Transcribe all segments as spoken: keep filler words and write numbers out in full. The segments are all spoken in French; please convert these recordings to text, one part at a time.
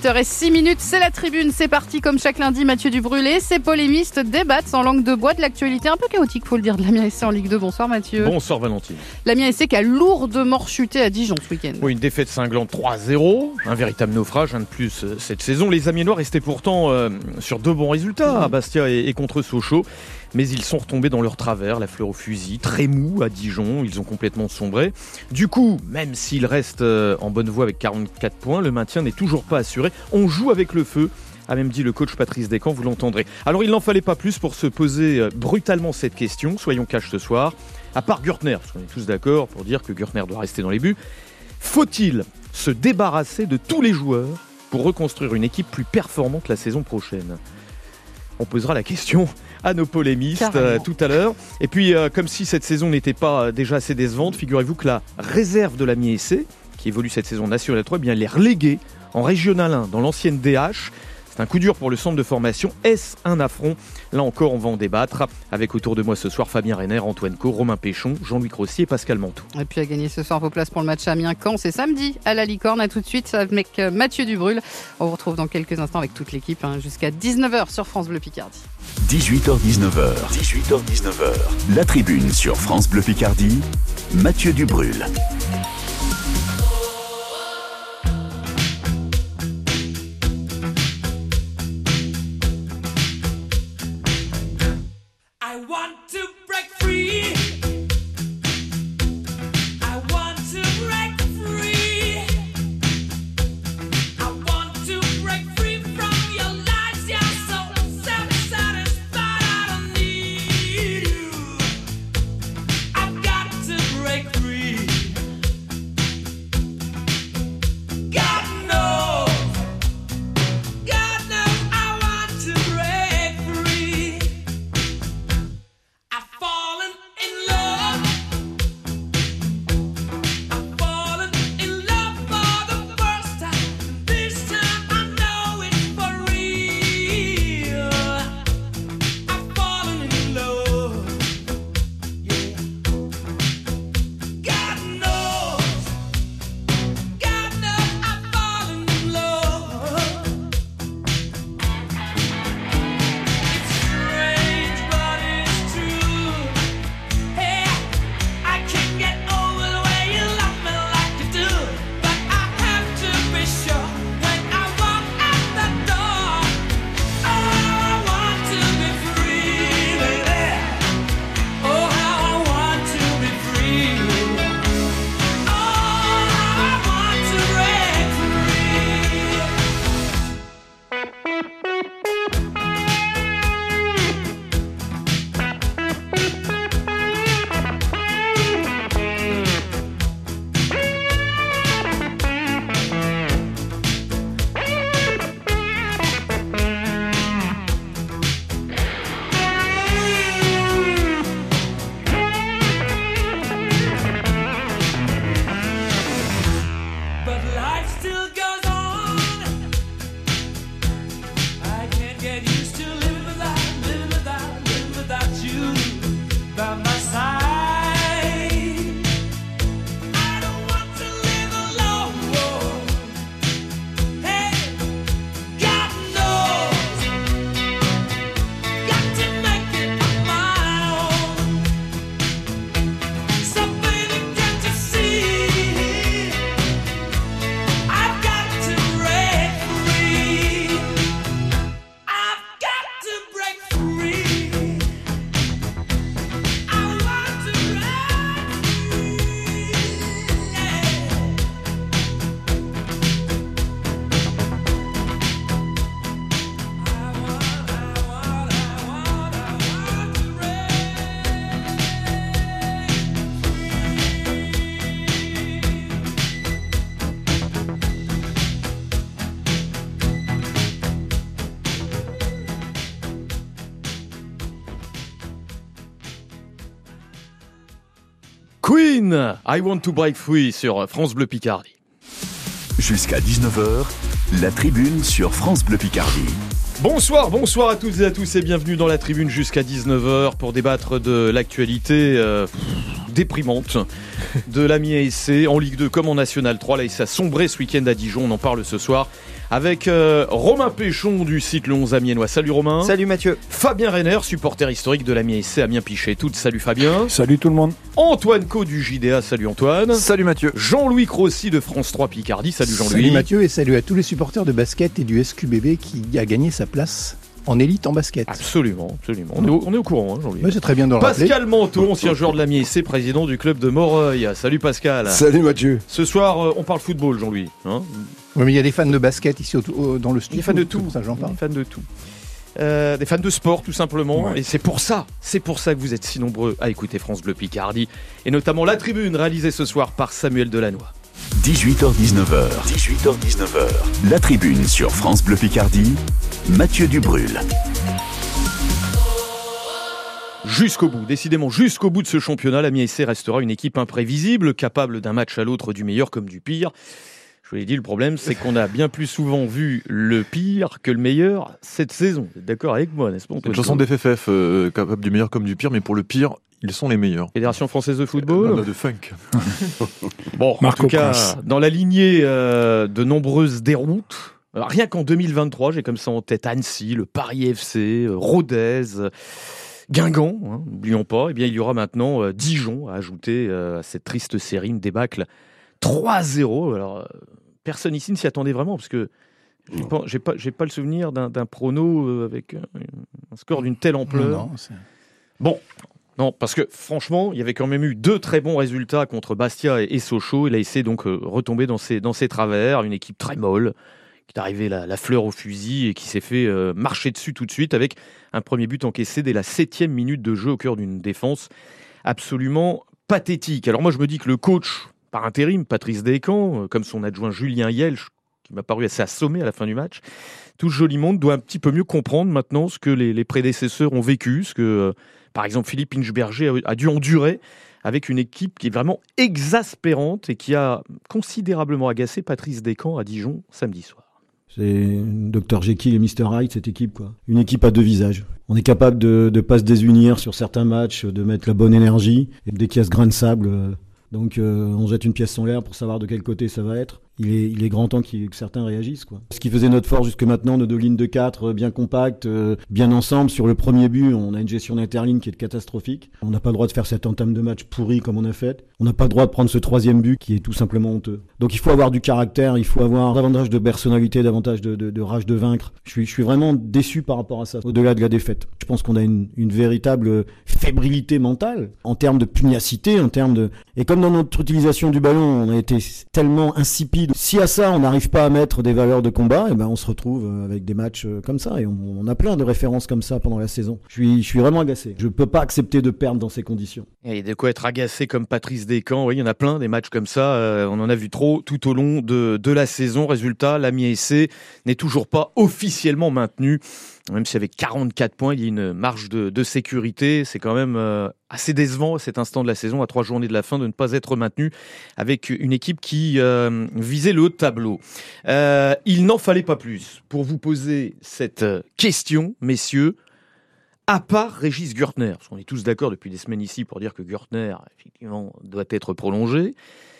dix-huit heures six, c'est la tribune, c'est parti comme chaque lundi. Mathieu Dubrul, ses polémistes débattent sans langue de bois de l'actualité un peu chaotique, faut le dire, de l'Amiens S C en Ligue deux. Bonsoir Mathieu. Bonsoir Valentine. L'Amiens S C qui a lourdement chuté à Dijon ce week-end. Oui, une défaite cinglante trois zéro, un véritable naufrage, un de plus euh, cette saison. Les Amiénois restaient pourtant euh, sur deux bons résultats mmh. à Bastia et, et contre Sochaux. Mais ils sont retombés dans leur travers, la fleur au fusil, très mou à Dijon, ils ont complètement sombré. Du coup, même s'ils restent en bonne voie avec quarante-quatre points, le maintien n'est toujours pas assuré. On joue avec le feu, a même dit le coach Patrice Descamps, vous l'entendrez. Alors il n'en fallait pas plus pour se poser brutalement cette question, soyons cash ce soir. À part Gürtner, parce qu'on est tous d'accord pour dire que Gürtner doit rester dans les buts, faut-il se débarrasser de tous les joueurs pour reconstruire une équipe plus performante la saison prochaine ? On posera la question à nos polémistes euh, tout à l'heure. Et puis, euh, comme si cette saison n'était pas euh, déjà assez décevante, figurez-vous que la réserve de l'Amiens S C, qui évolue cette saison National trois, eh bien, elle est reléguée en Régional un dans l'ancienne D H. C'est un coup dur pour le centre de formation. Est-ce un affront ? Là encore, on va en débattre avec autour de moi ce soir Fabien Reiner, Antoine Co, Romain Péchon, Jean-Louis Crossier et Pascal Manteau. Et puis à gagner ce soir vos places pour le match Amiens-Caen, c'est samedi à la Licorne. À tout de suite avec Mathieu Dubrul. On vous retrouve dans quelques instants avec toute l'équipe hein, jusqu'à dix-neuf heures sur France Bleu Picardie. dix-huit heures dix-neuf heures. dix-huit heures dix-neuf heures. La tribune sur France Bleu Picardie. Mathieu Dubrul. Queen, I Want to Break Free sur France Bleu Picardie. Jusqu'à dix-neuf heures, la tribune sur France Bleu Picardie. Bonsoir, bonsoir à toutes et à tous et bienvenue dans la tribune jusqu'à dix-neuf heures pour débattre de l'actualité euh, déprimante de l'Amiens S C en Ligue deux comme en National trois. Là, il s'est sombré ce week-end à Dijon, on en parle ce soir avec euh, Romain Péchon du site Le onze Amiénois. Salut Romain. Salut Mathieu. Fabien Reiner, supporter historique de l'Amiens S C Amiens Pichet. Toutes, salut Fabien. Salut tout le monde. Antoine Co du J D A, salut Antoine. Salut Mathieu. Jean-Louis Crossi de France trois Picardie, salut Jean-Louis. Salut Mathieu et salut à tous les supporters de basket et du S Q B B qui a gagné sa place en élite en basket. Absolument, absolument. On est au, on est au courant, hein, Jean-Louis. Mais c'est très bien de le rappeler. Pascal Manteau, ancien joueur de l'Amiens S C, président du club de Moreuil. Salut Pascal. Salut Mathieu. Ce soir, euh, on parle football, Jean-Louis. Hein oui, mais il y a des fans de basket ici au, au, dans le studio. Des fans de tout. C'est pour ça que j'en parle. Des fans de tout. Euh, des fans de sport, tout simplement. Ouais. Et c'est pour ça, c'est pour ça que vous êtes si nombreux à écouter France Bleu Picardie. Et notamment La Tribune, réalisée ce soir par Samuel Delannoy. dix-huit heures dix-neuf heures. dix-huit heures dix-neuf heures. La Tribune sur France Bleu Picardie. Mathieu Dubrul. Jusqu'au bout, décidément jusqu'au bout de ce championnat, l'Amiens S C restera une équipe imprévisible, capable d'un match à l'autre du meilleur comme du pire. Je vous l'ai dit, le problème, c'est qu'on a bien plus souvent vu le pire que le meilleur cette saison. Vous êtes d'accord avec moi, n'est-ce pas? C'est une chanson d'F F F, euh, capable du meilleur comme du pire, mais pour le pire, ils sont les meilleurs. Fédération française de football. Euh, de funk. Bon, Marco en tout cas, Prince. dans la lignée euh, de nombreuses déroutes, alors, rien qu'en deux mille vingt-trois, j'ai comme ça en tête Annecy, le Paris F C, euh, Rodez, euh, Guingamp, hein, n'oublions pas. Eh bien, il y aura maintenant euh, Dijon à ajouter euh, à cette triste série, une débâcle trois zéro. Alors, euh, personne ici ne s'y attendait vraiment, parce que j'ai pas, j'ai pas, j'ai pas le souvenir d'un, d'un prono euh, avec un, un score d'une telle ampleur. Non, non, c'est... Bon, non, parce que franchement, il y avait quand même eu deux très bons résultats contre Bastia et, et Sochaux. Il a essayé donc euh, retomber dans ses, dans ses travers, une équipe très molle, qui est arrivée la, la fleur au fusil et qui s'est fait euh, marcher dessus tout de suite avec un premier but encaissé dès la septième minute de jeu au cœur d'une défense absolument pathétique. Alors moi, je me dis que le coach, par intérim, Patrice Descamps, euh, comme son adjoint Julien Yelch, qui m'a paru assez assommé à la fin du match, tout ce joli monde doit un petit peu mieux comprendre maintenant ce que les, les prédécesseurs ont vécu, ce que, euh, par exemple, Philippe Inchberger a, a dû endurer avec une équipe qui est vraiment exaspérante et qui a considérablement agacé Patrice Descamps à Dijon samedi soir. C'est docteur Jekyll et mister Hyde, cette équipe, quoi. Une équipe à deux visages. On est capable de ne pas se désunir sur certains matchs, de mettre la bonne énergie. Et dès qu'il y a ce grain de sable, euh, donc euh, on jette une pièce en l'air pour savoir de quel côté ça va être. Il est, il est grand temps qu'il, que certains réagissent, quoi. Ce qui faisait notre force jusque maintenant, nos deux lignes de quatre euh, bien compactes, euh, bien ensemble. Sur le premier but, on a une gestion d'interligne qui est catastrophique. On n'a pas le droit de faire cette entame de match pourrie comme on a fait. On n'a pas le droit de prendre ce troisième but qui est tout simplement honteux. Donc il faut avoir du caractère, il faut avoir davantage de personnalité, davantage de, de, de rage de vaincre. Je suis, je suis vraiment déçu par rapport à ça, au-delà de la défaite. Je pense qu'on a une, une véritable fébrilité mentale en termes de pugnacité, en termes de... Et comme dans notre utilisation du ballon, on a été tellement insipide. Si à ça, on n'arrive pas à mettre des valeurs de combat, et ben on se retrouve avec des matchs comme ça. Et on, on a plein de références comme ça pendant la saison. Je suis, je suis vraiment agacé. Je peux pas accepter de perdre dans ces conditions. Il y a de quoi être agacé comme Patrice Descamps. Oui, il y en a plein, des matchs comme ça. Euh, on en a vu trop tout au long de, de la saison. Résultat, l'Amiens S C n'est toujours pas officiellement maintenu. Même si avec quarante-quatre points, il y a une marge de, de sécurité. C'est quand même euh, assez décevant à cet instant de la saison, à trois journées de la fin, de ne pas être maintenu avec une équipe qui euh, visait le haut de tableau. Euh, il n'en fallait pas plus pour vous poser cette question, messieurs. À part Régis Gürtner, parce qu'on est tous d'accord depuis des semaines ici pour dire que Gürtner, effectivement, doit être prolongé.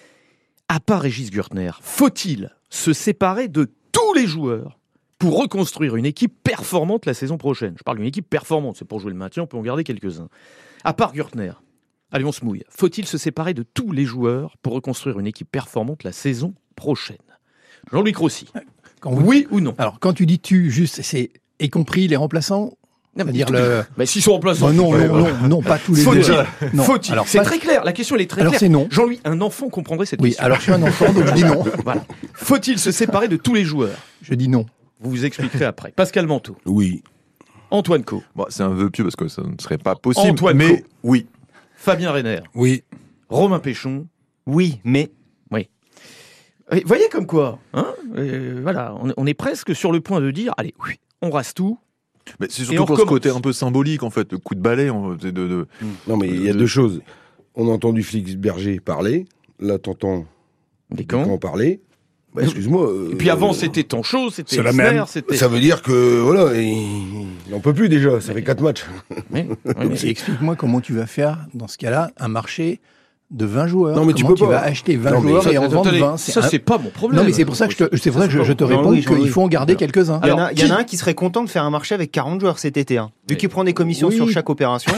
À part Régis Gürtner, faut-il se séparer de tous les joueurs pour reconstruire une équipe performante la saison prochaine? Je parle d'une équipe performante, c'est pour jouer le maintien, on peut en garder quelques-uns. À part Gürtner, allez, on se mouille. Faut-il se séparer de tous les joueurs pour reconstruire une équipe performante la saison prochaine? Jean-Louis Crossi, Quand vous... oui ou non? Alors, quand tu dis tu, juste, c'est y compris les remplaçants? Non, mais, dire le... mais s'ils sont remplaçants. Oh non, ouais, non, ouais. non, non, pas tous les Faut-il, deux. Non. Faut-il Alors, c'est pas... très clair, la question elle est très alors, claire. c'est non. Jean-Louis, un enfant comprendrait cette oui, question. alors je suis un enfant, donc je dis non. Voilà. Faut-il se séparer de tous les joueurs? Je dis non. Vous vous expliquerez après. Pascal Manteau. Oui. Antoine Co. Bon, c'est un vœu pieux parce que ça ne serait pas possible. Antoine mais Co. oui. Fabien Reiner. Oui. Romain Péchon. Oui, mais... Oui. Vous voyez comme quoi, hein euh, voilà, on, on est presque sur le point de dire, allez, oui, on rase tout. Mais c'est Et surtout on pour ce recommence. côté un peu symbolique, en fait, le coup de balai. On, de, de, de... Non, mais il y a de- deux choses. On a entendu Félix Berger parler. Là, t'entends Descamps. Descamps parler. Bah, excuse-moi. euh, Et puis avant, c'était Tanchot, c'était c'est la Esner, même. c'était... Ça veut dire que, voilà, il n'en peut plus déjà. Ça fait quatre matchs. Oui, oui, Et explique-moi comment tu vas faire, dans ce cas-là, un marché de vingt joueurs. Non, mais tu Comment peux tu pas. vas acheter vingt Non, mais joueurs Ça, et en vendre attendez, vingt. ça, un- c'est pas mon problème. Non, mais c'est pour ça que je te, c'est pour ça que je, je te réponds Jean-Louis, qu'il faut en garder quelques-uns. Il y en a, Alors, il y en a qui- un qui serait content de faire un marché avec quarante joueurs cet été. Hein. Vu Mais- qu'il prend des commissions Oui. sur chaque opération.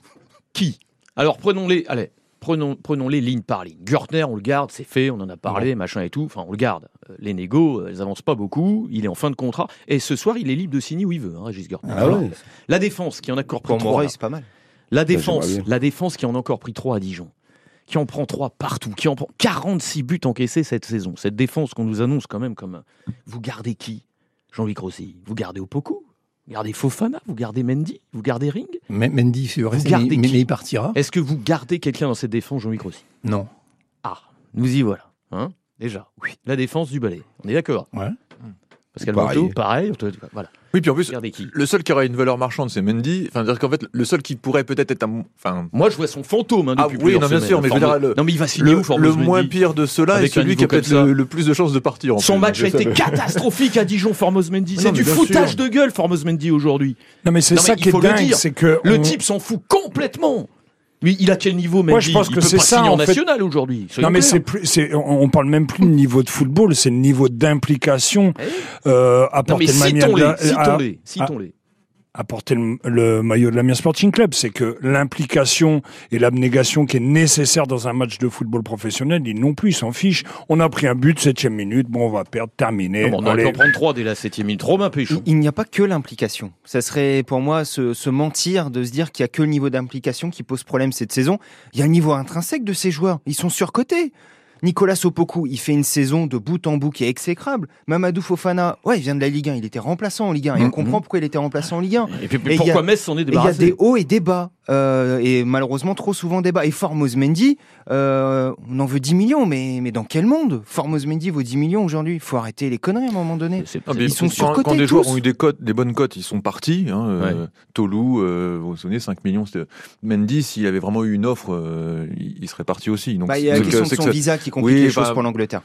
Qui Alors prenons-les, allez, prenons, prenons-les ligne par ligne. Gürtner, on le garde, c'est fait, on en a parlé, machin et tout, enfin on le garde. Euh, Les négos, euh, elles avancent pas beaucoup, il est en fin de contrat, et ce soir il est libre de signer où il veut, hein, Régis Gürtner. Ah ouais. La défense qui en a encore pris Pour trois. Morey, là. c'est pas mal. La défense, j'aimerais bien. la défense qui en a encore pris trois à Dijon, qui en prend trois partout, qui en prend quarante-six buts encaissés cette saison. Cette défense qu'on nous annonce quand même comme... Vous gardez qui Jean-Louis Rossi. Vous gardez Opoku, vous gardez Fofana, vous gardez Mendy, vous gardez Ring. M- Mendy, c'est vrai, Vous mais, gardez mais qui il partira. Est-ce que vous gardez quelqu'un dans cette défense, Jean-Louis Rossi? Non. Ah, nous y voilà. Hein Déjà, oui. La défense du balai. On est d'accord. Ouais. Pascal Pareil. Manteau, pareil. on te- Voilà. Oui, puis en plus, Regardez qui. le seul qui aurait une valeur marchande, c'est Mendy. Enfin, dire qu'en fait, le seul qui pourrait peut-être être un. Enfin, Moi, je vois son fantôme hein, Ah depuis oui, plusieurs non, bien semaines. sûr, mais je veux Formos- dire, le- Non, mais il va signer le, où, Formos le Mendy moins pire de ceux-là est Avec un celui qui niveau a peut-être comme ça. le, le plus de chances de partir. En Son plus. match a C'est ça, été le- catastrophique à Dijon, Formos Mendy. Non, C'est mais du bien foutage sûr. de gueule, Formos Mendy, aujourd'hui. Non, mais c'est Non, ça mais il qui est faut le dingue, dire. c'est que Le on- type s'en fout complètement. Lui, il a quel niveau, Mendy? Moi, je pense Il que peut c'est pas ça, signer en en fait. national aujourd'hui. soyons Non, mais clairs. c'est plus, c'est, on on parle même plus de niveau de football, c'est le niveau d'implication. Euh, Non, apporter mais le maillot citons-les, de la- citons-les, à- citons-les. apporter le, le maillot de l'Amiens Sporting Club, c'est que l'implication et l'abnégation qui est nécessaire dans un match de football professionnel, ils non plus, ils s'en fichent. On a pris un but, septième minute, bon, on va perdre, terminé. Non, bon, on aurait Allez. pu en prendre trois dès la septième minute. Romain Péchou. Il, il n'y a pas que l'implication. Ça serait pour moi se, se mentir de se dire qu'il n'y a que le niveau d'implication qui pose problème cette saison. Il y a le niveau intrinsèque de ces joueurs. Ils sont surcotés. Nicolas Opoku, il fait une saison de bout en bout qui est exécrable. Mamadou Fofana, ouais, il vient de la Ligue un, il était remplaçant en Ligue un. Et on Mhm. comprend pourquoi il était remplaçant en Ligue un. Et puis, Et pourquoi il y a- Metz s'en est Et il y a débarrassé? des hauts et des bas. Euh, et malheureusement, trop souvent des bas. Et Formos Mendy, euh, on en veut dix millions, mais, mais dans quel monde Formos Mendy vaut dix millions aujourd'hui. Il faut arrêter les conneries à un moment donné. C'est- Ah, c'est- mais Ils sont quand, surcotés, quand des joueurs tous. ont eu des cotes, des bonnes cotes, ils sont partis. Hein, euh, Ouais. Tolou, euh, vous vous souvenez, cinq millions. C'était... Mendy, s'il avait vraiment eu une offre, euh, il, il serait parti aussi. Donc, Bah, il y a la c'est que- question de c'est que son ça- visa qui complique Oui, les choses bah, pour l'Angleterre.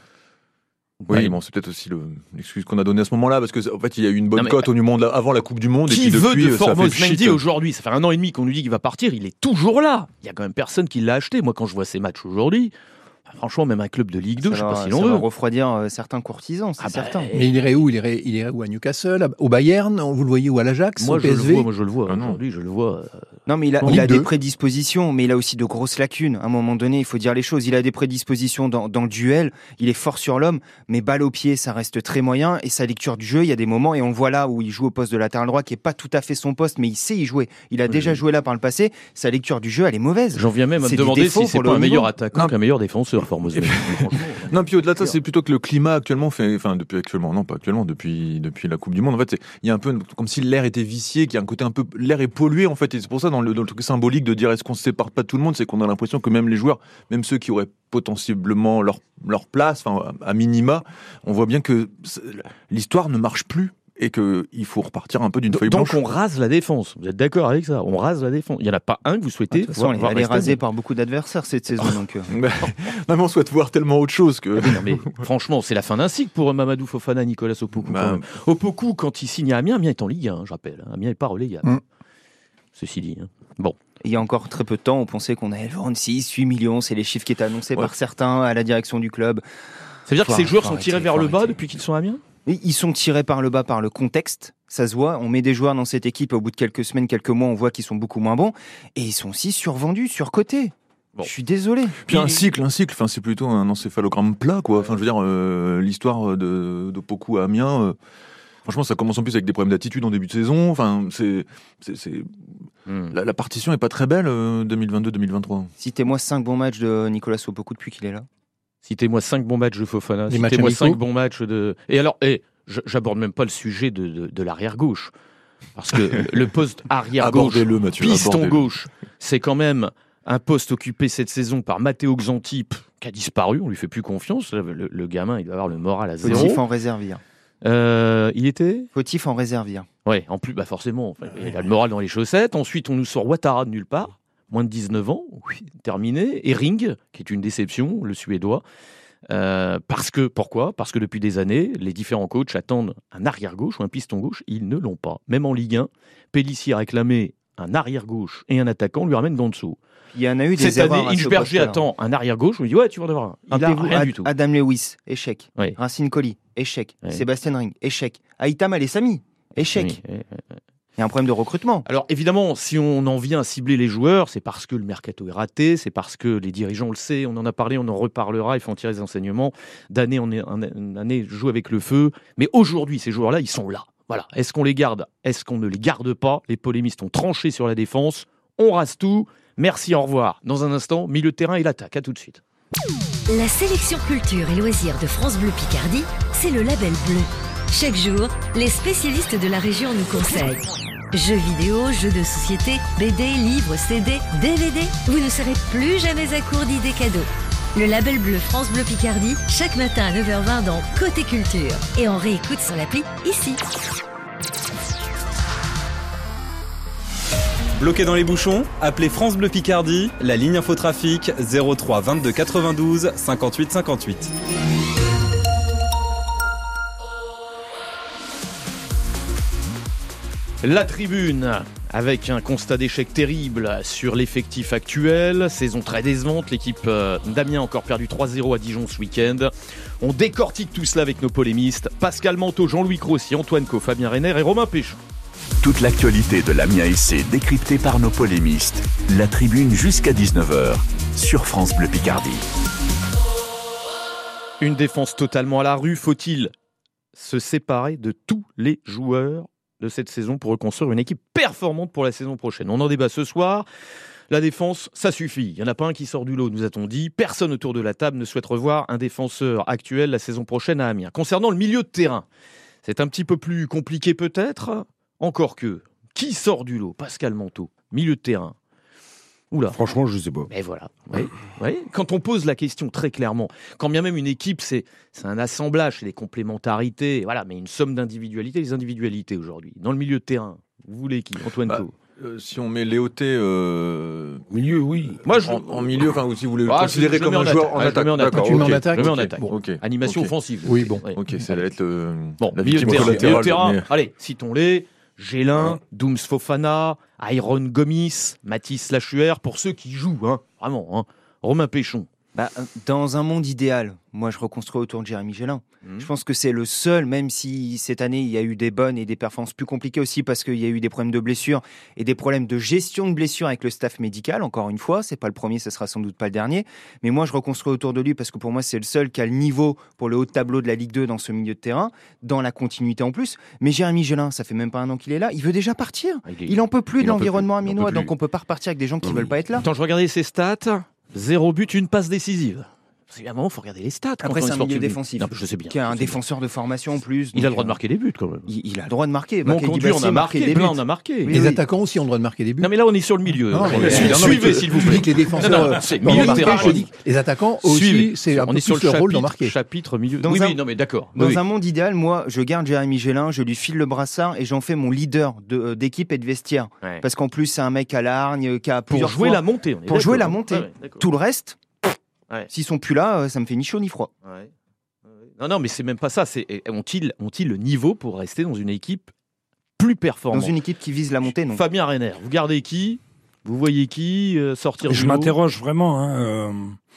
Oui, Ouais. bon, c'est peut-être aussi le- l'excuse qu'on a donnée à ce moment-là, parce que en fait, il y a eu une bonne Non, mais- cote au monde avant la Coupe du Monde. Qui et puis veut depuis, de ça a Formos fait le Mendy shit. aujourd'hui? Ça fait un an et demi qu'on nous dit qu'il va partir, il est toujours là. Il y a quand même personne qui l'a acheté. Moi, quand je vois ces matchs aujourd'hui, franchement, même un club de Ligue deux, Ça je sais va- pas si ça l'on va veut. refroidir euh, certains courtisans, c'est Ah bah, certain. Mais il irait où il irait, il irait où? À Newcastle, à- au Bayern? Vous le voyez où? À l'Ajax? Moi, au je le P S V? vois, moi, je le vois. Ah non. Aujourd'hui, je le vois. euh, Non, mais il a, En il a Ligue des deux. prédispositions, mais il a aussi de grosses lacunes. À un moment donné, il faut dire les choses. Il a des prédispositions dans, dans le duel, il est fort sur l'homme, mais balle au pied, ça reste très moyen. Et sa lecture du jeu, il y a des moments, et on le voit là où il joue au poste de latéral droit, qui est pas tout à fait son poste, mais il sait y jouer. Il a déjà joué là par le passé. Sa lecture du jeu, elle est mauvaise. J'en viens même à me C'est des demander défauts si c'est pour pas le un haut meilleur niveau. attaquant Non. qu'un meilleur défenseur, Formos Mendy. Franchement. Non, puis au-delà de ça, c'est plutôt que le climat actuellement fait, enfin depuis actuellement, non pas actuellement, depuis depuis la Coupe du Monde. En fait, c'est- il y a un peu comme si l'air était vicié, qu'il y a un côté un peu, l'air est pollué en fait. Et c'est pour ça dans le, dans le truc symbolique de dire est-ce qu'on se sépare pas de tout le monde, c'est qu'on a l'impression que même les joueurs, même ceux qui auraient potentiellement leur leur place, enfin à minima, on voit bien que c'est- l'histoire ne marche plus. Et qu'il faut repartir un peu d'une feuille Donc blanche. on rase la défense. Vous êtes d'accord avec ça? On rase la défense. Il n'y en a pas un que vous souhaitez De toute façon, voir, elle est- voir elle est rester. rasée par beaucoup d'adversaires cette saison. Donc, euh. non, mais on souhaite voir tellement autre chose que. Oui, non, mais franchement, c'est la fin d'un cycle pour Mamadou Fofana, Nicolas Opoku. Bah, quand même. Opoku, quand il signe à Amiens, Amiens est en Ligue un, je rappelle. Amiens n'est pas relégable. Mm. Ceci dit. hein. Bon. Il y a encore très peu de temps, on pensait qu'on allait le vendre six, huit millions. C'est les chiffres qui étaient annoncés Ouais. par certains à la direction du club. Ça veut dire Faut que ces arrêter, joueurs faut sont tirés arrêter, vers faut le bas arrêter. depuis qu'ils sont à Amiens? Et ils sont tirés par le bas par le contexte, ça se voit. On met des joueurs dans cette équipe, au bout de quelques semaines, quelques mois, on voit qu'ils sont beaucoup moins bons. Et ils sont aussi survendus, surcotés. Bon. Je suis désolé. Puis un cycle, un cycle, enfin, c'est plutôt un encéphalogramme plat, quoi. Enfin, je veux dire, euh, l'histoire de, de Poku à Amiens, euh, franchement, ça commence en plus avec des problèmes d'attitude en début de saison. Enfin, c'est, c'est, c'est- Hmm. la, la partition est pas très belle, euh, deux mille vingt-deux deux mille vingt-trois. Citez-moi cinq bons matchs de Nicolas Opoku depuis qu'il est là. Citez-moi cinq bons matchs de Fofana. Des matchs Citez-moi amicaux. cinq bons matchs de. Et alors, et, je- j'aborde même pas le sujet de, de, de l'arrière-gauche. Parce que le poste arrière-gauche, Abordez-le, Mathieu. piston abordez-le. gauche, c'est quand même un poste occupé cette saison par Matteo Xanti, pff, qui a disparu. On lui fait plus confiance. Le, le gamin, il va avoir le moral à zéro. Fautif en réserve hier. Euh, il était Fautif en réserve hier. Ouais, en plus, bah forcément, il a le moral dans les chaussettes. Ensuite, on nous sort Ouattara de nulle part, moins de dix-neuf ans, oui, terminé. Et Ring, qui est une déception, le Suédois. Euh, parce que, pourquoi Parce que depuis des années, les différents coachs attendent un arrière-gauche ou un piston gauche. Ils ne l'ont pas. Même en Ligue un, Pélissier a réclamé un arrière-gauche et un attaquant, on lui ramène Danso. Il y en a eu des Cette erreurs année, à ce Inchberger poste-là. attend un arrière-gauche, on lui dit ouais, tu vas en avoir un. Un Il a P V, rien Ad- du tout. Adam Lewis, échec. Oui. Racine Colli, échec. Oui. Sébastien Ring, échec. Aïtam Alessami, échec. Oui, oui, oui. Il y a un problème de recrutement. Alors évidemment, si on en vient à cibler les joueurs, c'est parce que le mercato est raté, c'est parce que les dirigeants on le sait, on en a parlé, on en reparlera, il faut en tirer des enseignements. D'année en année, joue avec le feu. Mais aujourd'hui, ces joueurs-là, ils sont là. Voilà. Est-ce qu'on les garde? Est-ce qu'on ne les garde pas? Les polémistes ont tranché sur la défense. On rase tout. Merci, au revoir. Dans un instant, milieu de terrain et l'attaque. À tout de suite. La sélection culture et loisirs de France Bleu Picardie, c'est le label bleu. Chaque jour, les spécialistes de la région nous conseillent. Jeux vidéo, jeux de société, B D, livres, C D, D V D, vous ne serez plus jamais à court d'idées cadeaux. Le label bleu France Bleu Picardie, chaque matin à neuf heures vingt dans Côté Culture. Et on réécoute sur l'appli ici. Bloqué dans les bouchons? Appelez France Bleu Picardie, la ligne infotrafic zéro trois vingt-deux quatre-vingt-douze cinquante-huit cinquante-huit. La tribune, avec un constat d'échec terrible sur l'effectif actuel, saison très décevante, l'équipe d'Amiens a encore perdu trois zéro à Dijon ce week-end. On décortique tout cela avec nos polémistes, Pascal Manteau, Jean-Louis Crossi, Antoine Co, Fabien Renner et Romain Péchon. Toute l'actualité de l'Amiens S C décryptée par nos polémistes. La tribune jusqu'à dix-neuf heures sur France Bleu Picardie. Une défense totalement à la rue, faut-il se séparer de tous les joueurs de cette saison pour reconstruire une équipe performante pour la saison prochaine? On en débat ce soir. La défense, ça suffit. Il n'y en a pas un qui sort du lot, nous a-t-on dit. Personne autour de la table ne souhaite revoir un défenseur actuel la saison prochaine à Amiens. Concernant le milieu de terrain, c'est un petit peu plus compliqué peut-être. Encore que, qui sort du lot? Pascal Manteau, milieu de terrain. Oula. Franchement, je ne sais pas. Mais voilà. Oui, oui. Quand on pose la question très clairement, quand bien même une équipe, c'est, c'est un assemblage, c'est des complémentarités, voilà, mais une somme d'individualités, les individualités aujourd'hui. Dans le milieu de terrain, vous voulez qui? Antoine bah, Co. euh, Si on met Léoté euh... milieu, oui. Moi, je... en, en milieu, enfin, ou si vous voulez le ah, considérer je, je comme un joueur en attaque. D'accord, tu mets en okay. attaque. Je mets en okay. attaque. Bon. Okay. Animation okay. offensive. Oui, bon. Ok, ça va être le. Bon, la milieu de terrain. Milieu de terrain. Mais... Allez, citons-les. Gélin, ouais. Dooms Fofana, Iron Gomis, Mathis Lachuer, pour ceux qui jouent, hein, vraiment, hein. Romain Péchon. Bah, dans un monde idéal, moi je reconstruis autour de Jérémy Gélin. Mmh. Je pense que c'est le seul, même si cette année il y a eu des bonnes et des performances plus compliquées aussi parce qu'il y a eu des problèmes de blessures et des problèmes de gestion de blessures avec le staff médical. Encore une fois, c'est pas le premier, ce sera sans doute pas le dernier. Mais moi je reconstruis autour de lui parce que pour moi c'est le seul qui a le niveau pour le haut de tableau de la Ligue deux dans ce milieu de terrain, dans la continuité en plus. Mais Jérémy Gélin, ça fait même pas un an qu'il est là, il veut déjà partir. Il, est... il en peut plus il de l'environnement amiénois, donc on peut pas repartir avec des gens qui oui. veulent pas être là. Attends, je regardais ses stats. Zéro but, une passe décisive. Parce qu'à un moment, il faut regarder les stats. Après, c'est un milieu défensif. Non, je sais bien. Qui a un défenseur bien. de formation en plus. Il a le droit de marquer des buts quand même. Il, il a le droit de marquer. Mon conduit, on a marqué. Plein, on a marqué. Les oui. attaquants aussi ont le droit de marquer des buts. Non, mais là, on est sur le milieu. Non, mais suivez, suivez s'il vous plaît. Je dis que les défenseurs. C'est milieu de terrain. Je dis les attaquants aussi, c'est un peu plus le rôle d'en marquer. Chapitre milieu. Oui, oui, non, mais d'accord. Dans un monde idéal, moi, je garde Jérémy Gélin, je lui file le brassard et j'en fais mon leader d'équipe et de vestiaire. Parce qu'en plus, c'est un mec à la hargne qui a plusieurs. Pour jouer la montée. Pour jouer la montée. Tout le reste. Ouais. S'ils sont plus là, ça me fait ni chaud ni froid. Ouais. Non, non, mais c'est même pas ça. C'est, ont-ils, ont-ils le niveau pour rester dans une équipe plus performante? Dans une équipe qui vise la montée, non. Fabien Renner, vous gardez qui? Vous voyez qui euh, sortir? Je m'interroge vraiment. Hein, euh...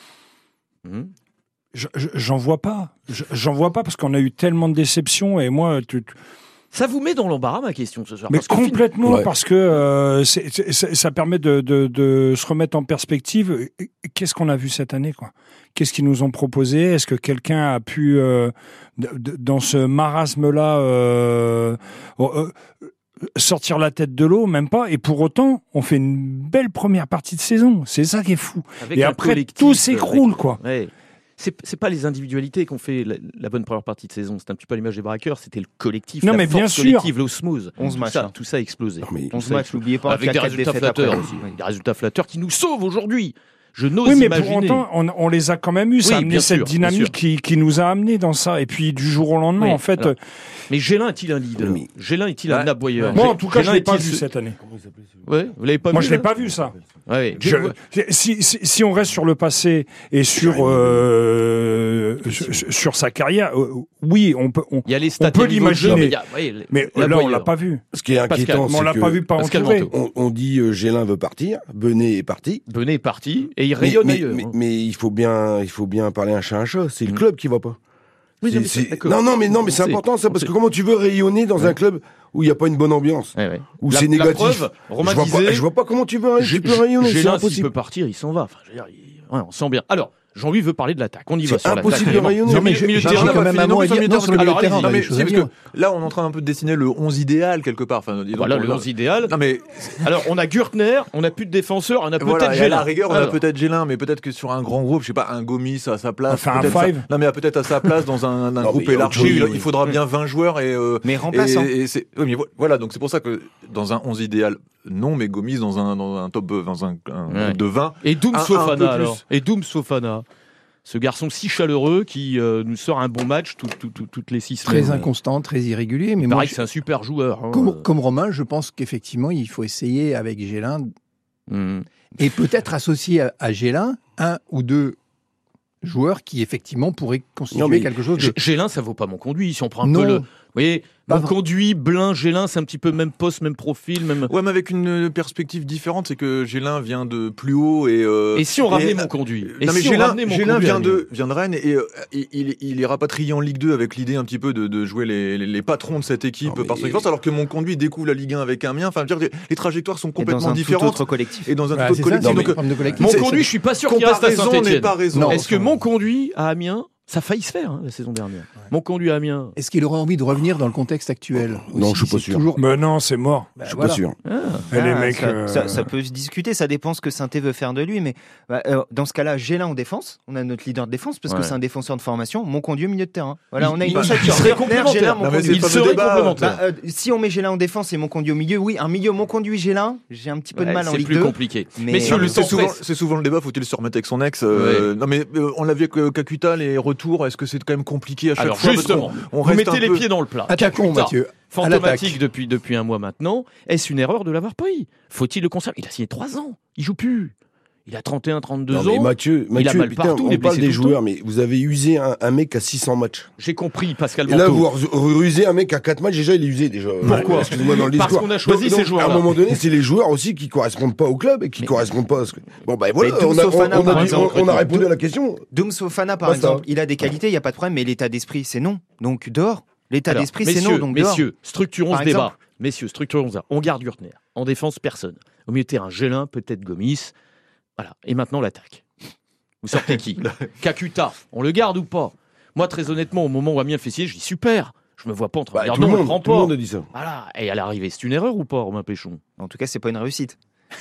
mmh. je, je, j'en vois pas. Je, j'en vois pas parce qu'on a eu tellement de déceptions et moi. Tu, tu... Ça vous met dans l'embarras, ma question, ce soir. Mais parce complètement, que... ouais. parce que euh, c'est, c'est, ça permet de, de, de se remettre en perspective. Qu'est-ce qu'on a vu cette année, quoi? Qu'est-ce qu'ils nous ont proposé? Est-ce que quelqu'un a pu, euh, de, de, dans ce marasme-là, euh, euh, sortir la tête de l'eau? Même pas. Et pour autant, on fait une belle première partie de saison. C'est ça qui est fou. Avec et après, tout s'écroule, avec... quoi. Ouais. C'est, c'est pas les individualités qu'on fait la, la bonne première partie de saison. C'est un petit peu à l'image des braqueurs. C'était le collectif, non, la mais force bien sûr. collective, l'osmose. onze tout matchs. Ça, tout ça a explosé. onze matchs, n'oubliez pas. Avec des résultats flatteurs aussi. Oui. Des résultats flatteurs qui nous sauvent aujourd'hui. Je n'ose oui, mais imaginer. pour autant, on, on les a quand même eu. Ça Oui, a amené bien cette sûr, bien dynamique sûr. qui, qui nous a amené dans ça. Et puis du jour au lendemain, Oui, en fait. alors, euh, mais Gélin est-il un leader Mais- Gélin est-il un Ouais. aboyeur Moi, en tout cas, Gélin je l'ai pas est-il vu ce- cette année. Ouais, vous l'avez pas Moi, vu je l'ai là pas vu ça. Ouais. Je- si, si, si on reste sur le passé et sur euh, sur, sur sa carrière, euh, oui, on peut on, Il y a les stats on peut et le niveau de jeu, l'imaginer. mais il y a- ouais, les- Mais là, on l'aboyeur. l'a pas vu. Ce qui est Pascal, inquiétant, Mais on c'est l'a que pas vu pas Pascal entouré. Manteau. on, on dit euh, Gélin veut partir, Benet est parti. Benet est parti et il Mais, rayonne mais, ailleurs. mais- hein. mais il faut bien, il faut bien parler un chat un chat. C'est le Mm. club qui va pas. Oui, C'est- non, mais c'est- c'est- d'accord. non, non, mais non, mais c'est On sait, important ça on parce sait. que comment tu veux rayonner dans un club où il n'y a pas une bonne ambiance, Ouais, ouais. où La- c'est la négatif. preuve, Romain je, vois disait- pas, je vois pas comment tu veux, tu Gé- peux rayonner. C'est Gélin, s'il impossible. peut partir, il s'en va. Enfin, je veux dire, il- ouais, on sent bien. Alors, Jean-Louis veut parler de l'attaque. On y va C'est sur impossible l'attaque. de rayonner. Sur Non, mais milieu- j'ai- milieu de j'ai terrain, quand on va même finir un non mot plus à sur le dire- milieu de non, sur le terrain. milieu de Alors, terrain, allez-y. on a Non, des mais choses si, à parce dire. que là, on est en train un peu de dessiner le onze idéal quelque part. Enfin, disons, Voilà, on- le onze idéal. Non, mais Alors, on a Gürtner, on a plus de défenseurs, on a voilà, peut-être et à la Gélin. rigueur, on a Alors, peut-être Gélin, mais peut-être que sur un grand groupe, je sais pas, un Gomis à sa place. On fait un peut-être five. ça- Non, mais peut-être à sa place dans un, un Non, groupe mais élargi, oui, il, oui. il faudra bien vingt joueurs et. euh, Mais remplaçant. Et, et c'est, oui, mais vo- voilà, donc c'est pour ça que dans un onze idéal, non, mais Gomis dans un, dans un top, euh, dans un, un Ouais. groupe de vingt. Et Doom Un- un peu Sofana, plus. alors. Et Doom Sofana. Ce garçon si chaleureux qui euh, nous sort un bon match tout- tout- tout- toutes les six semaines. Très inconstant, très irrégulier. Mais Il moi, paraît je- que c'est un super joueur. hein. comme, comme Romain, je pense qu'effectivement, il faut essayer avec Gélin Hum. et peut-être associer à, à Gélin un ou deux joueurs qui effectivement pourraient constituer Non, mais quelque chose de... G- Gélin, ça vaut pas mon conduit. Si on prend un Non. peu le. Vous voyez, Pas mon vrai. conduit, Blin, Gélin, c'est un petit peu même poste, même profil, même. Ouais, mais avec une perspective différente, c'est que Gélin vient de plus haut et. euh, Et si on ramenait et- mon conduit Et non mais si on Gélin, ramenait mon Gélin conduit vient à de vient de Rennes et euh, il, il, il est rapatrié en Ligue deux avec l'idée un petit peu de, de jouer les, les, les patrons de cette équipe Non, mais- par son expérience, alors que mon conduit découvre la Ligue un avec un mien. Enfin, je veux dire, les trajectoires sont Et dans complètement un tout différentes autre collectif. et dans un Voilà, tout c'est autre ça, collectif. c'est Donc, une forme de collectif. Mon c'est- conduit, je suis pas sûr qu'il reste à comparaison n'est Saint-Etienne. pas raison. Non. Est-ce que mon conduit à Amiens, ça a failli se faire hein, la saison dernière Mon conduit à Amiens. Est-ce qu'il aurait envie de revenir dans le contexte actuel Non, aussi, je suis pas c'est sûr. Toujours... Mais non, c'est mort. Bah, Je suis voilà. pas sûr. Et les Ah, mecs, ça, euh, ça- ça peut se discuter, ça dépend ce que Saint-Étienne veut faire de lui. Mais bah, euh, dans ce cas-là, Gélin en défense, on a notre leader de défense parce Ouais. que c'est un défenseur de formation. Mon conduit au milieu de terrain. Voilà, on a Il- une il- ossature. il serait Gélin, complémentaire. mon Non, mais conduit. c'est Il pas serait le débat. complémentaire. Bah, euh, si on met Gélin en défense et mon conduit au milieu, oui, un milieu, mon conduit Gélin, j'ai un petit peu de Ouais, mal en c'est Ligue plus deux. compliqué. mais- Messieurs, Non, le mais c'est temps souvent, presse. c'est souvent le débat, faut-il se remettre avec son ex euh, Non mais euh, on l'a vu avec euh, Kakuta, les retours, est-ce que c'est quand même compliqué à chaque Alors fois parce justement, qu'on- on vous reste mettez un les peu- pieds dans le plat. Attaquons, Kakuta, Mathieu. À fantomatique l'attaque. depuis, depuis un mois maintenant. Est-ce une erreur de l'avoir pris Faut-il le conserver Il a signé trois ans. Il joue plus. Il a trente et un, trente-deux Non, mais ans. Mathieu, Il a Mathieu mal putain, partout, il est on parle blessé des tout le joueurs, mais vous avez usé un, un mec à six cents matchs. J'ai compris, Pascal Et là, Manteau. vous vous rusez un mec à quatre matchs, déjà, il est usé. Déjà. Pourquoi Excusez-moi dans le Parce discours. qu'on a choisi Donc- ces donc, joueurs-là. À un moment donné, c'est les joueurs aussi qui correspondent pas au club et qui Mais- correspondent pas à ce que. Bon, ben voilà, Mais Doum on a, on- Sofana, on par a dit- exemple, on- on a répondu à la question. Doum Sofana, par Basta. exemple, il a des qualités, il n'y a pas de problème, mais l'état d'esprit, c'est non. Donc dehors. L'état Alors, d'esprit, c'est messieurs, non. Donc dehors. messieurs, structurons Par ce débat. exemple. Messieurs, structurons ça. On garde Gürtner. En défense, personne. Au milieu de terrain, Gélin, peut-être Gomis. Voilà. Et maintenant, l'attaque. Vous sortez qui Kakuta. On le garde ou pas Moi, très honnêtement, au moment où Amiens fait signer, je dis super. Je me vois pas entre Bah, dire tout, non, le on le monde, prend tout le pas. monde a dit ça. Voilà. Et à l'arrivée, c'est une erreur ou pas, Romain Péchon En tout cas, c'est pas une réussite.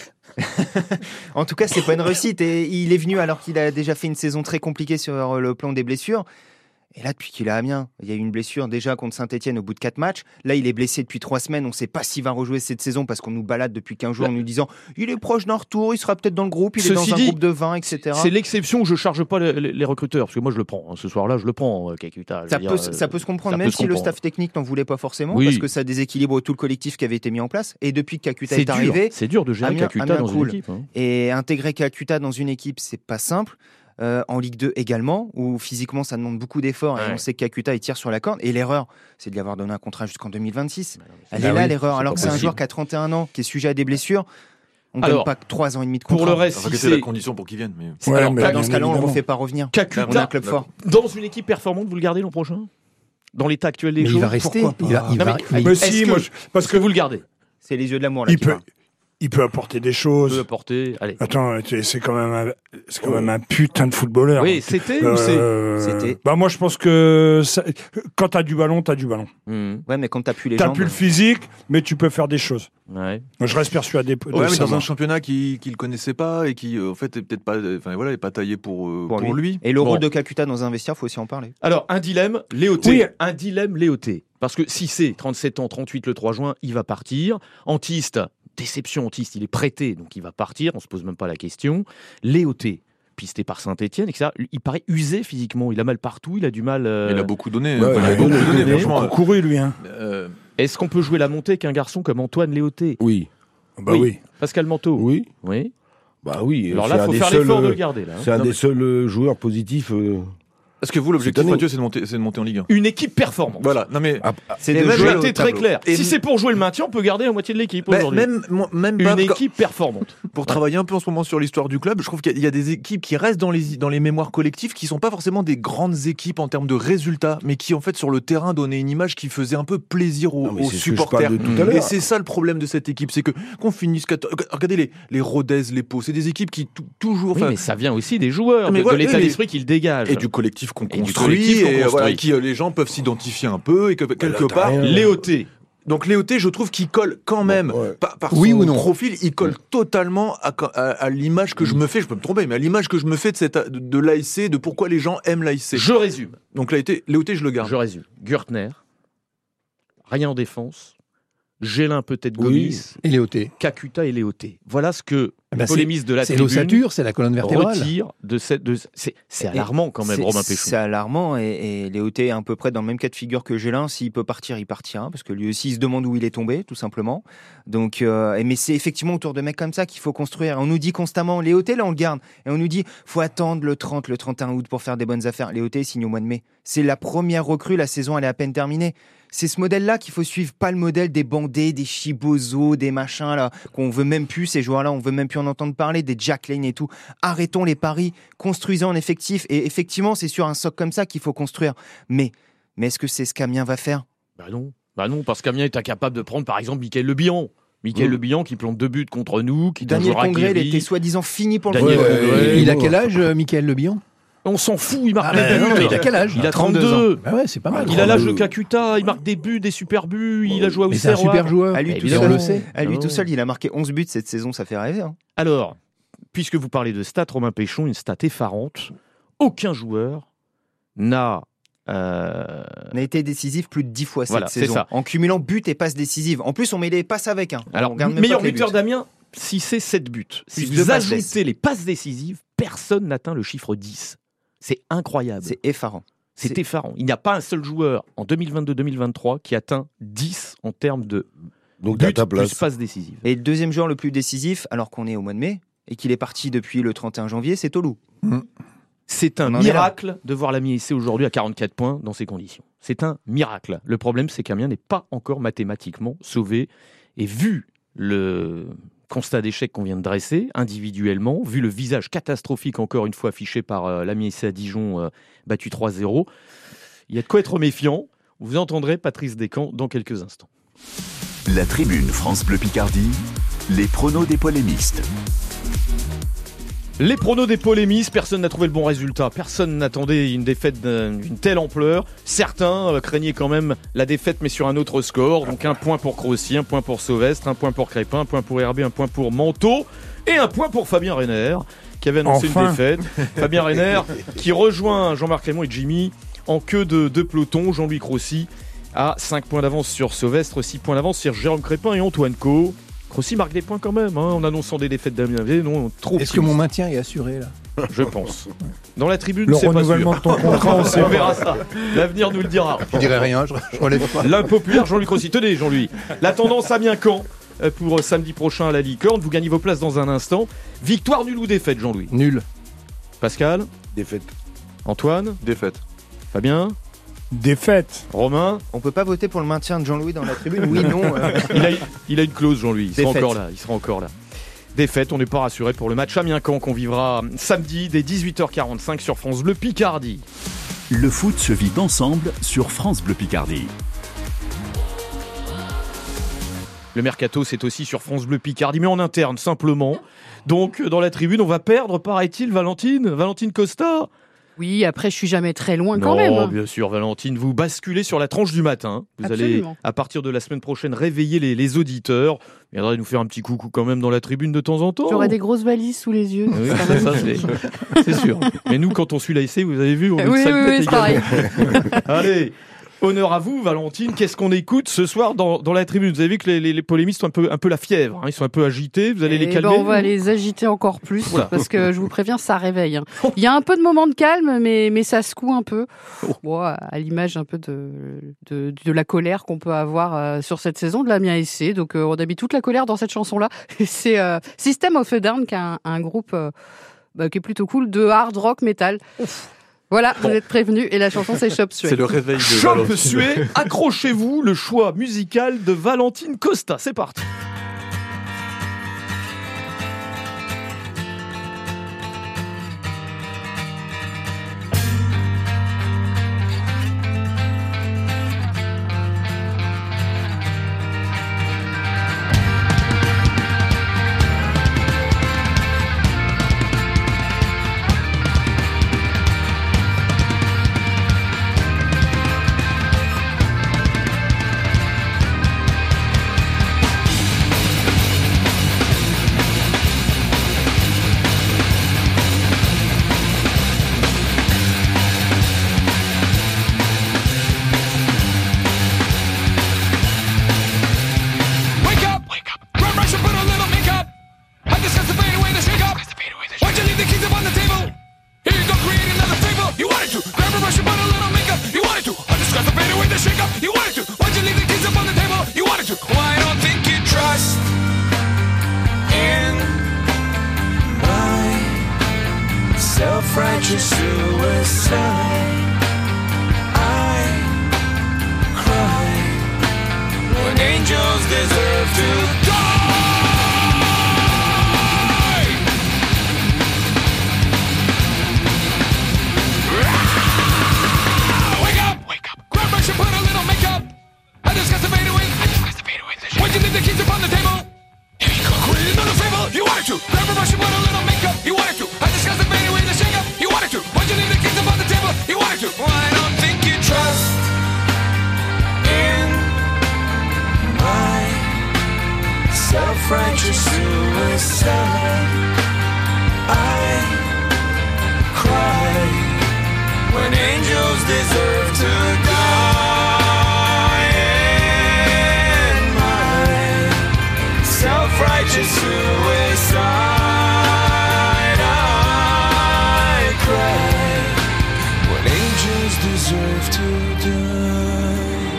En tout cas, c'est pas une réussite. Et il est venu alors qu'il a déjà fait une saison très compliquée sur le plan des blessures. Et là, depuis qu'il est à Amiens, il y a eu une blessure déjà contre Saint-Etienne au bout de quatre matchs. Là, il est blessé depuis trois semaines. On ne sait pas s'il va rejouer cette saison parce qu'on nous balade depuis quinze jours en nous disant il est proche d'un retour, il sera peut-être dans le groupe, il est Ceci dans un dit, groupe de vingt, et cetera. C'est l'exception où je charge pas les, les- les recruteurs. Parce que moi, je le prends. hein. Ce soir-là, je le prends, euh, Kakuta. Je Ça veux peut, dire, euh, ça peut se comprendre, ça même peut se si le comprendre. staff technique n'en voulait pas forcément, Oui. parce que ça déséquilibre tout le collectif qui avait été mis en place. Et depuis que Kakuta C'est est dur. arrivé, C'est dur de gérer Amiens- Kakuta Amiens dans cool. une équipe. hein. et intégrer Kakuta dans une équipe, c'est pas simple. Euh, en Ligue deux également, où physiquement ça demande beaucoup d'efforts et Ouais. on sait que Kakuta il tire sur la corde. Et l'erreur, c'est de lui avoir donné un contrat jusqu'en deux mille vingt-six. Elle Bah est là oui, l'erreur, c'est alors pas que c'est un possible. joueur qui a trente et un ans, qui est sujet à des blessures. On ne Alors, donne pas que trois ans et demi de Pour contrat. le reste, Enfin, si que c'est la c'est condition pour qu'il vienne. Mais... Ouais, Alors, mais Là, dans bien ce cas-là, on ne le évidemment. refait pas revenir. Kakuta, On a un club fort. dans une équipe performante, vous le gardez l'an prochain Dans l'état actuel des Mais choses il va rester. pourquoi pas Il va, il Non, va- mais- il- Mais Est-ce si, que- moi, je- parce Est-ce que que vous le gardez C'est les yeux de l'amour là il qui peut, parlent. il peut apporter des Peut choses. apporter. Allez. Attends, c'est c'est quand même un, c'est quand même un putain de footballeur. Oui, c'était ou c'est Euh, C'était. Bah moi je pense que ça- quand t'as du ballon, t'as du ballon. Mmh. Ouais, mais quand t'as plus les T'as jambes. plus le physique, mais tu peux faire des choses. Ouais. Moi, je reste persuadé. de Ouais, mais ça, dans moi. un championnat qu'il qu'il connaissait pas et qui, euh, en fait, est peut-être pas, enfin voilà, est pas taillé pour euh, Pour pour, lui. lui. Et le Bon. rôle de Kakuta dans un vestiaire, faut aussi en parler. Alors, un dilemme, Léoté. Oui. Un dilemme, Léoté. Parce que si c'est trente-sept ans, trente-huit le trois juin, il va partir. Antiste, déception Antiste, il est prêté, donc il va partir, on se pose même pas la question. Léoté, pisté par Saint-Etienne, et cetera. Il paraît usé physiquement, il a mal partout, il a du mal... Euh... Il a beaucoup donné. Ouais, il a ouais, beaucoup ouais, donné, ouais, franchement. Il a couru, lui. Hein. Euh, Est-ce qu'on peut jouer la montée qu'un garçon comme Antoine Léoté? Oui. Bah oui. Pascal Manteau? Oui. Oui. Bah oui. Alors c'est là, il un faut des faire seuls, l'effort de euh, le garder. Là, hein. C'est un Non, des mais- seuls euh, joueurs positifs. euh, Est-ce que vous, l'objectif, année. Mathieu, c'est de monter, c'est de monter en Ligue un? Une équipe performante. Voilà. Non mais. ah, ah, C'est Et de même jouer J'ai le été très tableau. clair. Et si m- c'est pour jouer le maintien, on peut garder la moitié de l'équipe Bah, aujourd'hui. même, moi- même pas, Une quand- équipe performante. pour travailler un peu en ce moment sur l'histoire du club, je trouve qu'il y a- il y a des équipes qui restent dans les, dans les mémoires collectives, qui sont pas forcément des grandes équipes en termes de résultats, mais qui en fait sur le terrain donnaient une image qui faisait un peu plaisir aux, non, mais aux c'est ce que je supporters. parle de tout à Et l'heure. c'est ça le problème de cette équipe, c'est que qu'on finisse, quatorze regardez les, les Rodez, les Pau, c'est des équipes qui tou- toujours, Oui, enfin, mais ça vient aussi des joueurs, Mais de, voilà, de l'état oui, mais- d'esprit qu'ils dégagent. et du collectif qu'on Et du construit, collectif qu'on et construit. voilà, qui euh, les gens peuvent s'identifier un peu, et que quelque t'as part, rien. Léoté. donc Léoté, je trouve qu'il colle quand même, ouais. par, par Oui son ou non profil, il colle totalement à, à- à l'image que je me fais, je peux me tromper, mais à l'image que je me fais de, cette, de, de l'A S C, de pourquoi les gens aiment l'A S C. Je résume. Donc Léoté, Léoté, je le garde. Je résume. Gürtner, rien en défense. Gélin peut-être Oui. Gomis, Et Léoté. Kakuta et Léoté. Voilà ce que Eh ben, les polémistes de la C'est tribune l'ossature, c'est la colonne vertébrale. retirent de cette... de- c'est, c'est Et alarmant quand même, C'est- Romain Péchon. C'est alarmant et, et Léoté est à peu près dans le même cas de figure que Gélin. S'il peut partir, il partira parce que lui aussi il se demande où il est tombé, tout simplement. Donc, euh, et mais c'est effectivement autour de mecs comme ça qu'il faut construire. On nous dit constamment Léoté, là on le garde et on nous dit faut attendre le trente, le trente et un août pour faire des bonnes affaires. Léoté signe au mois de mai. C'est la première recrue, la saison elle est à peine terminée. C'est ce modèle-là qu'il faut suivre, pas le modèle des Bandés, des Chibozo, des machins là qu'on veut même plus. Ces joueurs-là, on veut même plus en entendre parler, des Jack Lane et tout. Arrêtons les paris, construisons en effectif. Et effectivement, c'est sur un socle comme ça qu'il faut construire. Mais, mais est-ce que c'est ce qu'Amiens va faire? Bah non. Bah non, parce qu'Amiens est incapable de prendre par exemple Mickaël Le Bihan. Mickaël Mmh. Le Bihan qui plante deux buts contre nous, qui est un Daniel joueur Congré, il aguerri. était soi-disant fini pour le Daniel football. Congré. Euh, Ouais, il a bon. quel âge, euh, Mickaël Le Bihan? On s'en fout, il marque Ah, des bah, buts. non, mais il a quel âge? Il a trente-deux trente-deux. Bah ouais, c'est pas mal. Il a l'âge de trente-deux. Kakuta, il marque des buts, des super buts, il a joué à Mais c'est un Auxerrois. super joueur. À lui, Bah, tout évidemment. seul, on le sait. à lui Ah tout ouais. seul, il a marqué onze buts cette saison, ça fait rêver. Hein. Alors, puisque vous parlez de stats, Romain Péchon, une stat effarante. Aucun joueur n'a... euh, On a été décisif plus de dix fois cette Voilà, c'est saison. ça. En cumulant buts et passes décisives. En plus, on met les passes avec. Hein. Alors, on regarde même meilleur pas que les buteur buts. d'Amiens, si c'est sept buts. Si Plus deux vous passes ajoutez les passes décisives, personne n'atteint le chiffre dix. C'est incroyable. C'est effarant. C'est c'est- effarant. Il n'y a pas un seul joueur en deux mille vingt-deux deux mille vingt-trois qui atteint dix en termes de Donc t'as buts ta plus place. passes décisives. Et le deuxième joueur le plus décisif, alors qu'on est au mois de mai, et qu'il est parti depuis le trente et un janvier, c'est Tolou. C'est un On en est là. miracle de voir l'Amiens ici aujourd'hui à quarante-quatre points dans ces conditions. C'est un miracle. Le problème, c'est qu'Amiens n'est pas encore mathématiquement sauvé. Et vu le constat d'échec qu'on vient de dresser, individuellement, vu le visage catastrophique encore une fois affiché par euh, l'Amiens ici à Dijon, euh, battu trois zéro, il y a de quoi être méfiant. Vous entendrez Patrice Descamps dans quelques instants. La tribune France Bleu Picardie, les pronos des polémistes. Les pronos des polémistes, personne n'a trouvé le bon résultat. Personne n'attendait une défaite d'une telle ampleur. Certains euh, craignaient quand même la défaite, mais sur un autre score. Donc un point pour Crossy, un point pour Sauvestre, un point pour Crépin, un point pour Herbé, un point pour Manteau et un point pour Fabien Reiner, qui avait annoncé Enfin. une défaite. Fabien Reiner qui rejoint Jean-Marc Raymond et Jimmy en queue de deux pelotons. Jean-Louis Crossy a cinq points d'avance sur Sauvestre, six points d'avance sur Jérôme Crépin et Antoine Co. Crossy marque des points quand même, hein, en annonçant des défaites d'Amiens. Non, trop Est-ce que mon maintien est assuré là? Je pense. Dans la tribune, Le c'est pas renouvellement sûr. de ton contrat, on sait On pas. verra ça. L'avenir nous le dira. Je dirais rien, je, je relève pas. L'impopulaire Jean-Luc Rossi. Tenez, Jean-Louis. La tendance Amiens-Caen euh, pour euh, samedi prochain à la Licorne. Vous gagnez vos places dans un instant. Victoire nulle ou défaite, Jean-Louis? Nul. Pascal? Défaite. Antoine? Défaite. Fabien? Défaite. Romain? On peut pas voter pour le maintien de Jean-Louis dans la tribune. Oui, non. euh. Il a, il a une clause, Jean-Louis. Il sera Défaite. encore là. Il sera encore là. Défaite, on n'est pas rassuré pour le match Amiens-Caen qu'on vivra samedi dès dix-huit heures quarante-cinq sur France Bleu Picardie. Le foot se vit ensemble sur France Bleu Picardie. Le mercato, c'est aussi sur France Bleu Picardie, mais en interne, simplement. Donc, dans la tribune, on va perdre, paraît-il, Valentine Valentine Costa. Oui, après, je suis jamais très loin quand non, même. hein. bien sûr, Valentine, vous basculez sur la tranche du matin. Vous Absolument. allez, à partir de la semaine prochaine, réveiller les, les auditeurs. Vous viendrez nous faire un petit coucou quand même dans la tribune de temps en temps. J'aurai des grosses valises sous les yeux. Oui, c'est quand même- ça, c'est, c'est sûr. Mais nous, quand on suit l'A S C, vous avez vu, on est Oui, une sale oui, tête oui, c'est pareil. également. Allez, Honneur à vous, Valentine. Qu'est-ce qu'on écoute ce soir dans, dans la tribune? Vous avez vu que les, les, les polémistes ont un peu, un peu la fièvre. Hein. Ils sont un peu agités. Vous allez les calmer? Ben on va les agiter encore plus voilà. Parce que je vous préviens, ça réveille. Hein. Il y a un peu de moments de calme, mais, mais ça secoue un peu. Bon, à l'image un peu de, de, de la colère qu'on peut avoir euh, sur cette saison de l'Amiens S C. Donc, euh, on a mis toute la colère dans cette chanson-là. C'est euh, System of a Down, qui est un, un groupe euh, bah, qui est plutôt cool, de hard rock metal. Ouf. Voilà, bon. Vous êtes prévenus, et la chanson c'est Chop Suey. C'est le réveil de Chop Valentine. Suey, accrochez-vous, le choix musical de Valentine Costa. C'est parti. Self-righteous suicide. I cry when angels deserve to die. Ah! Wake up, wake up. Grab brush and put a little makeup. I discuss the fade away. I discuss the fade away. Why'd you leave the keys upon the table? Here you go. Create another fable. You wanted to. Grab a brush and put a little makeup. You wanted to. I discuss the fade away. The shake up. You wanted to. Why'd you leave the keys upon the table? You wanted to. Well, I don't think you trust in my self-righteous suicide. I cry when angels deserve to die. In my self-righteous suicide. Deserve to die.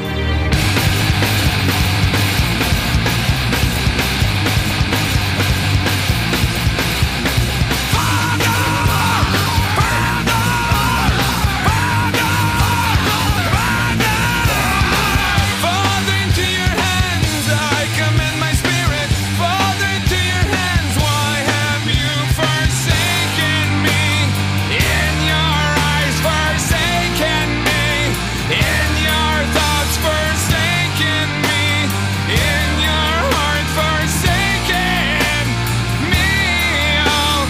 Father, into your hands I commend my spirit. Father, into your hands, why have you forsaken me? In your eyes forsaken me. In your thoughts forsaken me. In your heart forsaken me. I'll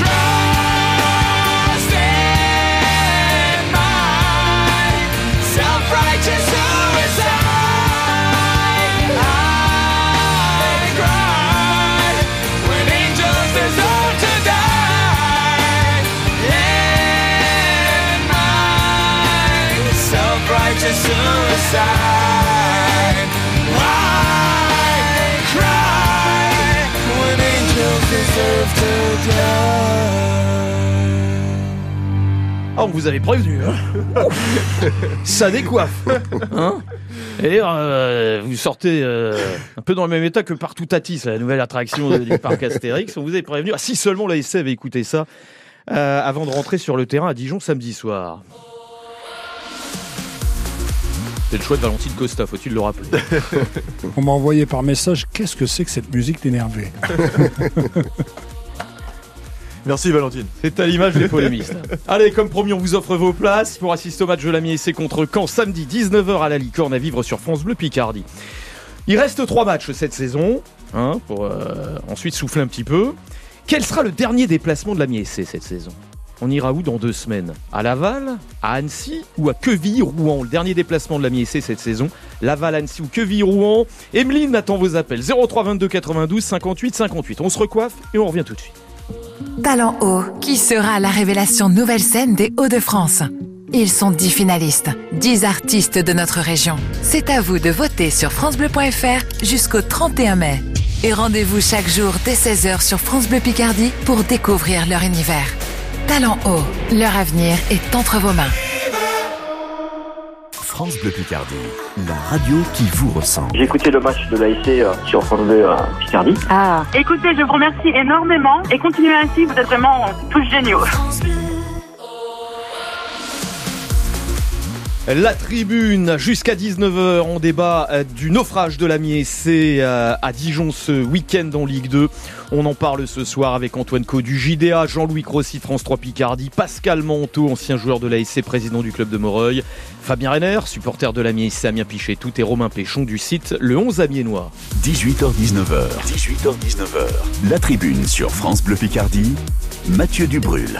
trust in my self-righteous suicide. I cry when angels deserve to die. In my self-righteous suicide. I cry when angels deserve to die. Ah, on vous avait prévenu, hein. Ça décoiffe, hein. Et euh, vous sortez euh, un peu dans le même état que Partout Tatis, la nouvelle attraction du parc Astérix. On vous avait prévenu. Ah, si seulement la S C avait écouté ça euh, avant de rentrer sur le terrain à Dijon samedi soir. C'est le choix de Valentine Costa, faut-il le rappeler. On m'a envoyé par message, qu'est-ce que c'est que cette musique d'énervé? Merci Valentine. C'est à l'image des polémistes. Allez, comme promis, on vous offre vos places pour assister au match de l'Amiens S C contre Caen samedi dix-neuf heures à la Licorne à vivre sur France Bleu Picardie. Il reste trois matchs cette saison, hein, pour euh, ensuite souffler un petit peu. Quel sera le dernier déplacement de l'Amiens S C cette saison? On ira où dans deux semaines? À Laval, à Annecy ou à Quevilly-Rouen? Le dernier déplacement de l'Amiens S C cette saison, Laval, Annecy ou Quevilly-Rouen. Emeline attend vos appels. zéro trois vingt-deux quatre-vingt-douze cinquante-huit cinquante-huit. On se recoiffe et on revient tout de suite. Talent haut, qui sera la révélation nouvelle scène des Hauts-de-France? Ils sont dix finalistes, dix artistes de notre région. C'est à vous de voter sur francebleu point fr jusqu'au trente et un mai. Et rendez-vous chaque jour dès seize heures sur France Bleu Picardie pour découvrir leur univers. Talent haut, leur avenir est entre vos mains. France Bleu Picardie, la radio qui vous ressemble. J'ai écouté le match de l'A S C euh, sur France Bleu euh, Picardie. Ah. Écoutez, je vous remercie énormément et continuez ainsi, vous êtes vraiment tous géniaux. La tribune, jusqu'à dix-neuf heures, on débat du naufrage de l'Amiens S C à Dijon ce week-end en Ligue deux. On en parle ce soir avec Antoine Caux du J D A, Jean-Louis Crossi, France trois Picardie, Pascal Manteau, ancien joueur de l'A S C, président du club de Moreuil, Fabien Renner, supporter de l'Amiens S C Amiens Pichet-Tout et Romain Péchon du site Le onze Amiénois. dix-huit heures dix-neuf heures. dix-huit heures dix-neuf heures. La tribune sur France Bleu Picardie, Mathieu Dubrul.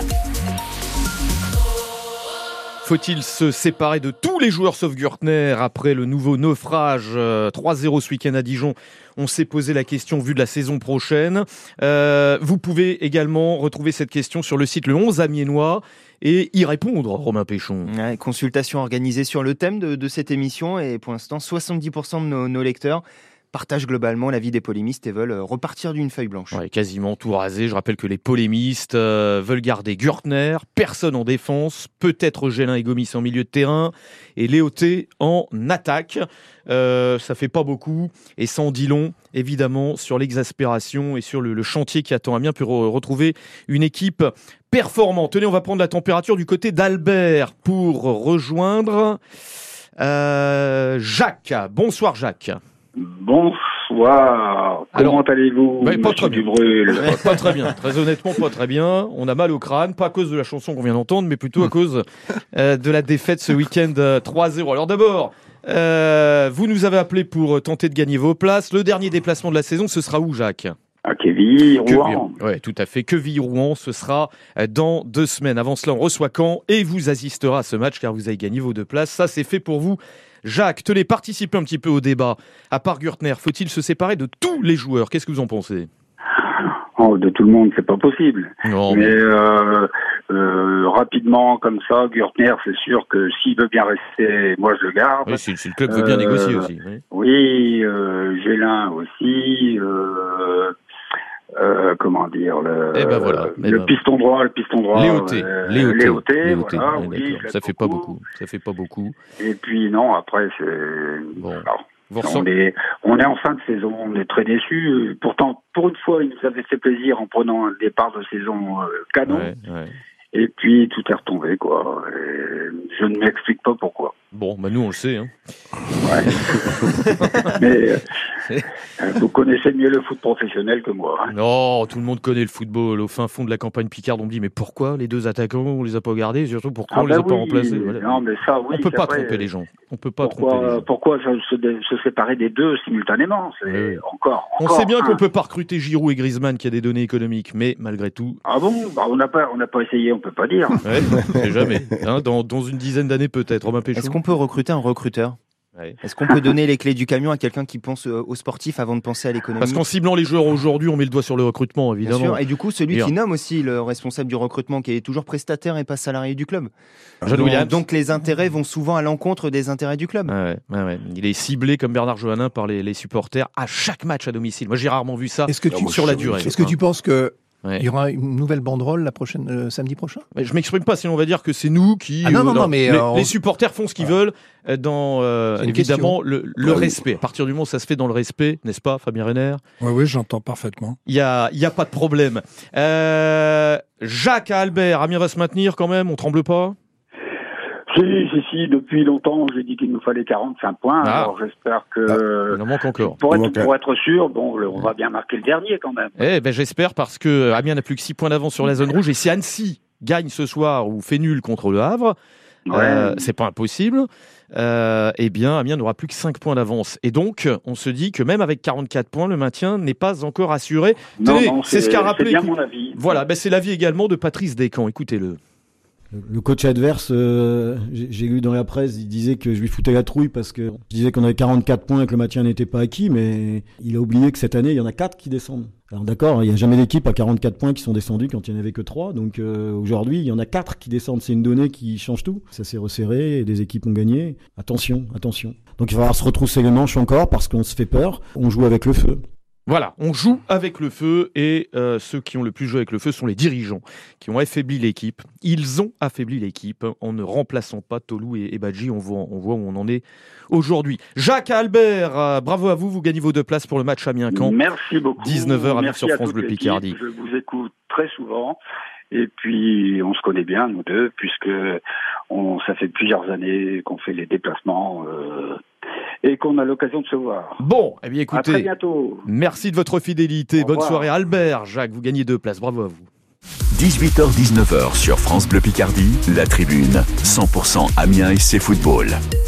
Faut-il se séparer de tous les joueurs sauf Gürtner après le nouveau naufrage euh, trois zéro ce week-end à Dijon? On s'est posé la question vue de la saison prochaine. Euh, vous pouvez également retrouver cette question sur le site Le onze Amiénois et y répondre, Romain Péchon. Ouais, consultation organisée sur le thème de, de cette émission et pour l'instant, soixante-dix pour cent de nos, nos lecteurs partagent globalement l'avis des polémistes et veulent repartir d'une feuille blanche. Ouais, quasiment tout rasé. Je rappelle que les polémistes euh, veulent garder Gürtner, personne en défense, peut-être Gélin et Gomis en milieu de terrain et Léoté en attaque. Euh, ça fait pas beaucoup et ça en dit long, évidemment, sur l'exaspération et sur le, le chantier qui attend Amiens pour re- retrouver une équipe performante. Tenez, on va prendre la température du côté d'Albert pour rejoindre euh, Jacques. Bonsoir Jacques. Bonsoir. Comment Alors, allez-vous, bah, pas très bien. Dubrul? Pas très bien. Très honnêtement, pas très bien. On a mal au crâne, pas à cause de la chanson qu'on vient d'entendre, mais plutôt à cause euh, de la défaite ce week-end euh, trois zéro. Alors d'abord, euh, vous nous avez appelé pour tenter de gagner vos places. Le dernier déplacement de la saison, ce sera où, Jacques? À Queville-Rouen. Oui, tout à fait. Queville-Rouen, ce sera dans deux semaines. Avant cela, on reçoit Caen et vous assistera à ce match car vous avez gagné vos deux places. Ça, c'est fait pour vous. Jacques, tenez, participez un petit peu au débat. À part Gürtner, faut-il se séparer de tous les joueurs? Qu'est-ce que vous en pensez? Oh, de tout le monde, c'est pas possible. Non, mais mais... Euh, euh, rapidement, comme ça, Gürtner, c'est sûr que s'il veut bien rester, moi je le garde. Oui, si, si le club veut bien euh, négocier aussi. Oui, oui euh, Gélin aussi. Euh, Euh, comment dire le, eh ben voilà, eh le ben... piston droit, le piston droit. Léoté, euh, Léoté, Léoté, Léoté. voilà, Ouais, oui, ça fait beaucoup. pas beaucoup, ça fait pas beaucoup. Et puis non, après c'est bon. Alors, Vous on est on est en fin de saison, on est très déçus. Pourtant, pour une fois, il nous avait fait plaisir en prenant un départ de saison euh, canon. Ouais, ouais. Et puis tout est retombé, quoi. Et je ne m'explique pas pourquoi. Bon, bah nous on le sait. Hein. Ouais. Mais euh, vous connaissez mieux le foot professionnel que moi. Hein. Non, tout le monde connaît le football. Au fin fond de la campagne Picarde, on me dit mais pourquoi les deux attaquants on les a pas gardés? Surtout pourquoi ah on ben les a oui, pas remplacés? Voilà. Non, mais ça, oui. On peut pas vrai, tromper les gens. On peut pas pourquoi, tromper les gens. Pourquoi se, se, se séparer des deux simultanément? C'est oui. encore, On encore, sait bien hein. qu'on peut pas recruter Giroud et Griezmann qui a des données économiques, mais malgré tout. Ah bon? Bah, on n'a pas, on n'a pas essayé, on peut pas dire. Ouais, c'est jamais. Hein, dans, dans une dizaine d'années peut-être. Romain Péchon. Est-ce qu'on peut recruter un recruteur? Ouais. Est-ce qu'on peut donner les clés du camion à quelqu'un qui pense aux sportifs avant de penser à l'économie? Parce qu'en ciblant les joueurs aujourd'hui, on met le doigt sur le recrutement, évidemment. Bien sûr. Et du coup, celui Bien. qui nomme aussi le responsable du recrutement, qui est toujours prestataire et pas salarié du club. John donc, Williams. donc les intérêts vont souvent à l'encontre des intérêts du club. Ouais, ouais, ouais. Il est ciblé comme Bernard Johannin par les, les supporters à chaque match à domicile. Moi, j'ai rarement vu ça est-ce que tu, sur la durée. Est-ce que tu penses que Ouais. il y aura une nouvelle banderole la prochaine euh, samedi prochain? Mais je m'exprime pas, sinon on va dire que c'est nous qui. Ah non, non, euh, non, mais les, euh, les supporters font ce qu'ils ah. veulent dans euh, évidemment question. le, le ouais, respect. À partir du moment où ça se fait dans le respect, n'est-ce pas, Fabien Renner? Oui, oui, j'entends parfaitement. Il y a, il y a pas de problème. Euh, Jacques à Albert, Amiens va se maintenir quand même, on tremble pas? Si, si, si, depuis longtemps, j'ai dit qu'il nous fallait quarante-cinq points, ah. alors j'espère que... Ah, il en manque encore. Pour être, pour être sûr, bon, le, on va bien marquer le dernier quand même. Eh ben j'espère, parce que Amiens n'a plus que six points d'avance sur la zone rouge, et si Annecy gagne ce soir ou fait nul contre le Havre, ouais. euh, c'est pas impossible, euh, eh bien Amiens n'aura plus que cinq points d'avance. Et donc, on se dit que même avec quarante-quatre points, le maintien n'est pas encore assuré. Non, Tenez, non, c'est, c'est ce qu'a rappelé... C'est bien mon avis. Voilà, ben c'est l'avis également de Patrice Descamps, écoutez-le. Le coach adverse, euh, j'ai, j'ai lu dans la presse, il disait que je lui foutais la trouille parce que je disais qu'on avait quarante-quatre points et que le maintien n'était pas acquis, mais il a oublié que cette année, il y en a quatre qui descendent. Alors d'accord, il n'y a jamais d'équipe à quarante-quatre points qui sont descendus quand il n'y en avait que trois, donc euh, aujourd'hui, il y en a quatre qui descendent. C'est une donnée qui change tout. Ça s'est resserré et des équipes ont gagné. Attention, attention. Donc il va falloir se retrousser les manches encore parce qu'on se fait peur. On joue avec le feu. Voilà, on joue avec le feu et euh, ceux qui ont le plus joué avec le feu sont les dirigeants qui ont affaibli l'équipe. Ils ont affaibli l'équipe en ne remplaçant pas Tolou et, et Badji. On voit, on voit où on en est aujourd'hui. Jacques Albert, euh, bravo à vous, vous gagnez vos deux places pour le match Amiens-Caen. Merci beaucoup. dix-neuf heures à Merci sur à France toute Bleu l'équipe. Picardie. Je vous écoute très souvent. Et puis, on se connaît bien, nous deux, puisque on, ça fait plusieurs années qu'on fait les déplacements euh, et qu'on a l'occasion de se voir. Bon, eh bien écoutez, à très bientôt. Merci de votre fidélité. Au Bonne revoir. soirée Albert. Jacques, vous gagnez deux places. Bravo à vous. dix-huit heures dix-neuf heures sur France Bleu Picardie, La Tribune, cent pour cent Amiens S C Football.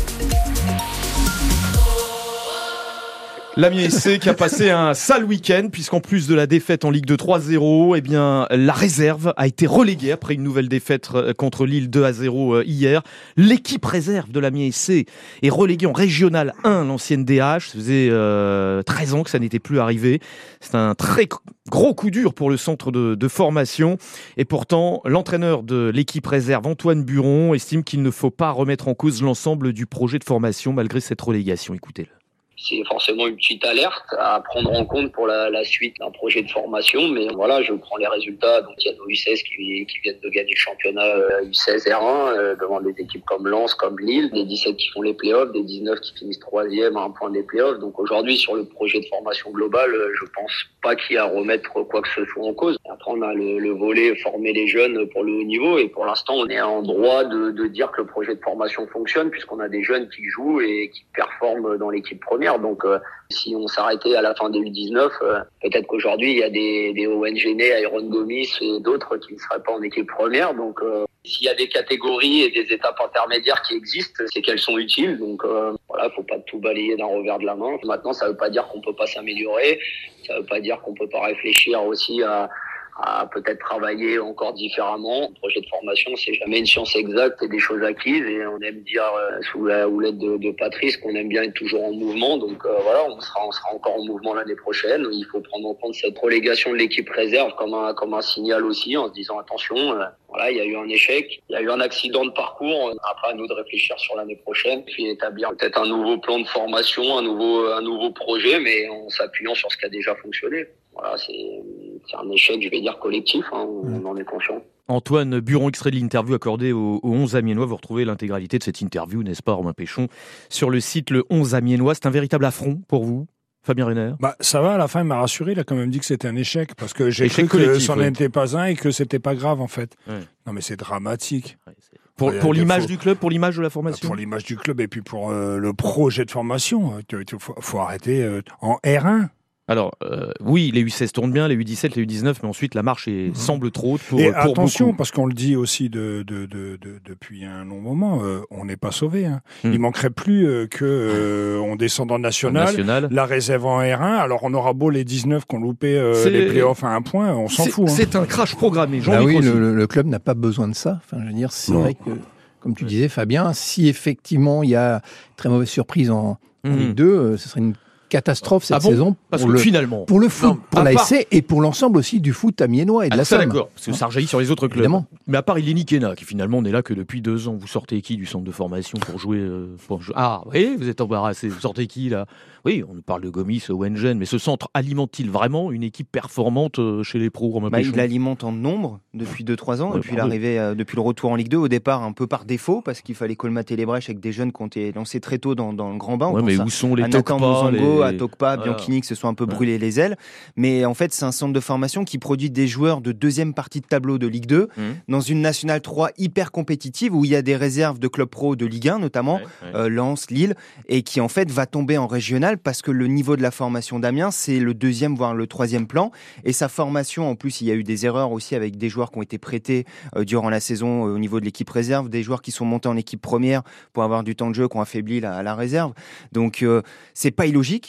L'Amiens S C qui a passé un sale week-end puisqu'en plus de la défaite en Ligue deux trois zéro, eh bien la réserve a été reléguée après une nouvelle défaite contre Lille deux à zéro hier. L'équipe réserve de l'Amiens S C est reléguée en Régional un, l'ancienne D H. Ça faisait euh, treize ans que ça n'était plus arrivé. C'est un très gros coup dur pour le centre de, de formation. Et pourtant, l'entraîneur de l'équipe réserve, Antoine Buron, estime qu'il ne faut pas remettre en cause l'ensemble du projet de formation malgré cette relégation. Écoutez-le. C'est forcément une petite alerte à prendre en compte pour la, la suite d'un projet de formation. Mais voilà, je prends les résultats. Donc, il y a nos U seize qui, qui viennent de gagner le championnat euh, U seize R un euh, devant des équipes comme Lens, comme Lille, des dix-sept qui font les playoffs, des dix-neuf qui finissent troisième à un point des playoffs. Donc, aujourd'hui, sur le projet de formation global, euh, je pense pas qu'il y a à remettre quoi que ce soit en cause. Après, on a le, le volet former les jeunes pour le haut niveau. Et pour l'instant, on est en droit de, de dire que le projet de formation fonctionne puisqu'on a des jeunes qui jouent et qui performent dans l'équipe première. Donc, euh, si on s'arrêtait à la fin des U dix-neuf, euh, peut-être qu'aujourd'hui, il y a des, des O N G N E, Iron Gomis et d'autres qui ne seraient pas en équipe première. Donc, euh, s'il y a des catégories et des étapes intermédiaires qui existent, c'est qu'elles sont utiles. Donc, euh, voilà, faut pas tout balayer d'un revers de la main. Maintenant, ça veut pas dire qu'on peut pas s'améliorer. Ça veut pas dire qu'on peut pas réfléchir aussi à à peut-être travailler encore différemment. Le projet de formation, c'est jamais une science exacte et des choses acquises. Et on aime dire, euh, sous la houlette de, de Patrice, qu'on aime bien être toujours en mouvement. Donc euh, voilà, on sera, on sera encore en mouvement l'année prochaine. Il faut prendre en compte cette relégation de l'équipe réserve comme un, comme un signal aussi, en se disant attention, euh, voilà, il y a eu un échec, il y a eu un accident de parcours. Après, à nous de réfléchir sur l'année prochaine, puis établir peut-être un nouveau plan de formation, un nouveau, un nouveau projet, mais en s'appuyant sur ce qui a déjà fonctionné. Voilà, c'est, c'est un échec, je vais dire, collectif, hein, on en est conscient. Antoine Buron, extrait de l'interview accordée aux, aux onze Amiénois. Vous retrouvez l'intégralité de cette interview, n'est-ce pas, Romain Péchon, sur le site Le onze Amiénois. C'est un véritable affront pour vous, Fabien Renner? Bah, ça va, à la fin, il m'a rassuré. Il a quand même dit que c'était un échec. Parce que j'ai Échec cru que collectif, c'en oui. n'était pas un et que c'était pas grave, en fait. Ouais. Non, mais c'est dramatique. Ouais, c'est... Pour, Il y a pour des l'image faux- du club, pour l'image de la formation? Pour l'image du club et puis pour euh, le projet de formation. Il faut, faut arrêter euh, en R un. Alors, euh, oui, les U seize tournent bien, les U dix-sept, les U dix-neuf, mais ensuite la marche est, semble trop haute pour, Et pour attention, beaucoup. parce qu'on le dit aussi de, de, de, de- depuis un long moment, euh, on n'est pas sauvé. Hein. Hmm. Il manquerait plus euh, que euh, on descende en national, National. la réserve en R un. Alors on aura beau les dix-neuf qu'on loupé euh, C'est- les playoffs à un point, on s'en C'est, fout. Hein. c'est un crash programmé, Jean Ah oui, Microsi. le, le- le club n'a pas besoin de ça. Enfin, je veux dire, c'est Non. vrai que, comme tu disais, Fabien, si effectivement il y a très mauvaise surprise en, en Mhm. Ligue deux, euh, ce serait une catastrophe cette Ah bon saison Parce pour que le, finalement, pour le foot, Non, pour à la part- S C et pour l'ensemble aussi du foot amiénois et de Ah, la ça Somme. d'accord, parce que ça rejaillit sur les autres clubs. Évidemment. Mais à part Ileni Kena, qui finalement n'est là que depuis deux ans, vous sortez qui du centre de formation pour jouer, euh, pour jouer... Ah oui, vous êtes embarrassé, vous sortez qui là? Oui, on nous parle de Gomis, Wengen, mais ce centre alimente-t-il vraiment une équipe performante euh, chez les pros, Romain Bah, Péchon? il l'alimente en nombre depuis deux trois ans, Ouais, depuis bah, l'arrivée, euh, depuis le retour en Ligue deux, au départ un peu par défaut, parce qu'il fallait colmater les brèches avec des jeunes qui ont été lancés très tôt dans, dans le grand bain. On Ouais, mais pense où à- sont les à Nathan Tokpa, Mozango, les- à Tokpa, Voilà. Bianchini, qui se sont un peu Ouais. brûlés les ailes. Mais en fait, c'est un centre de formation qui produit des joueurs de deuxième partie de tableau de Ligue deux, Mmh. dans une Nationale trois hyper compétitive, où il y a des réserves de clubs pro de Ligue un, notamment, Ouais, ouais. euh, Lens, Lille, et qui en fait va tomber en régional parce que le niveau de la formation d'Amiens, c'est le deuxième, voire le troisième plan. Et sa formation, en plus, il y a eu des erreurs aussi avec des joueurs qui ont été prêtés euh, durant la saison euh, au niveau de l'équipe réserve, des joueurs qui sont montés en équipe première pour avoir du temps de jeu, qui ont affaibli la, la réserve. Donc, euh, c'est pas illogique.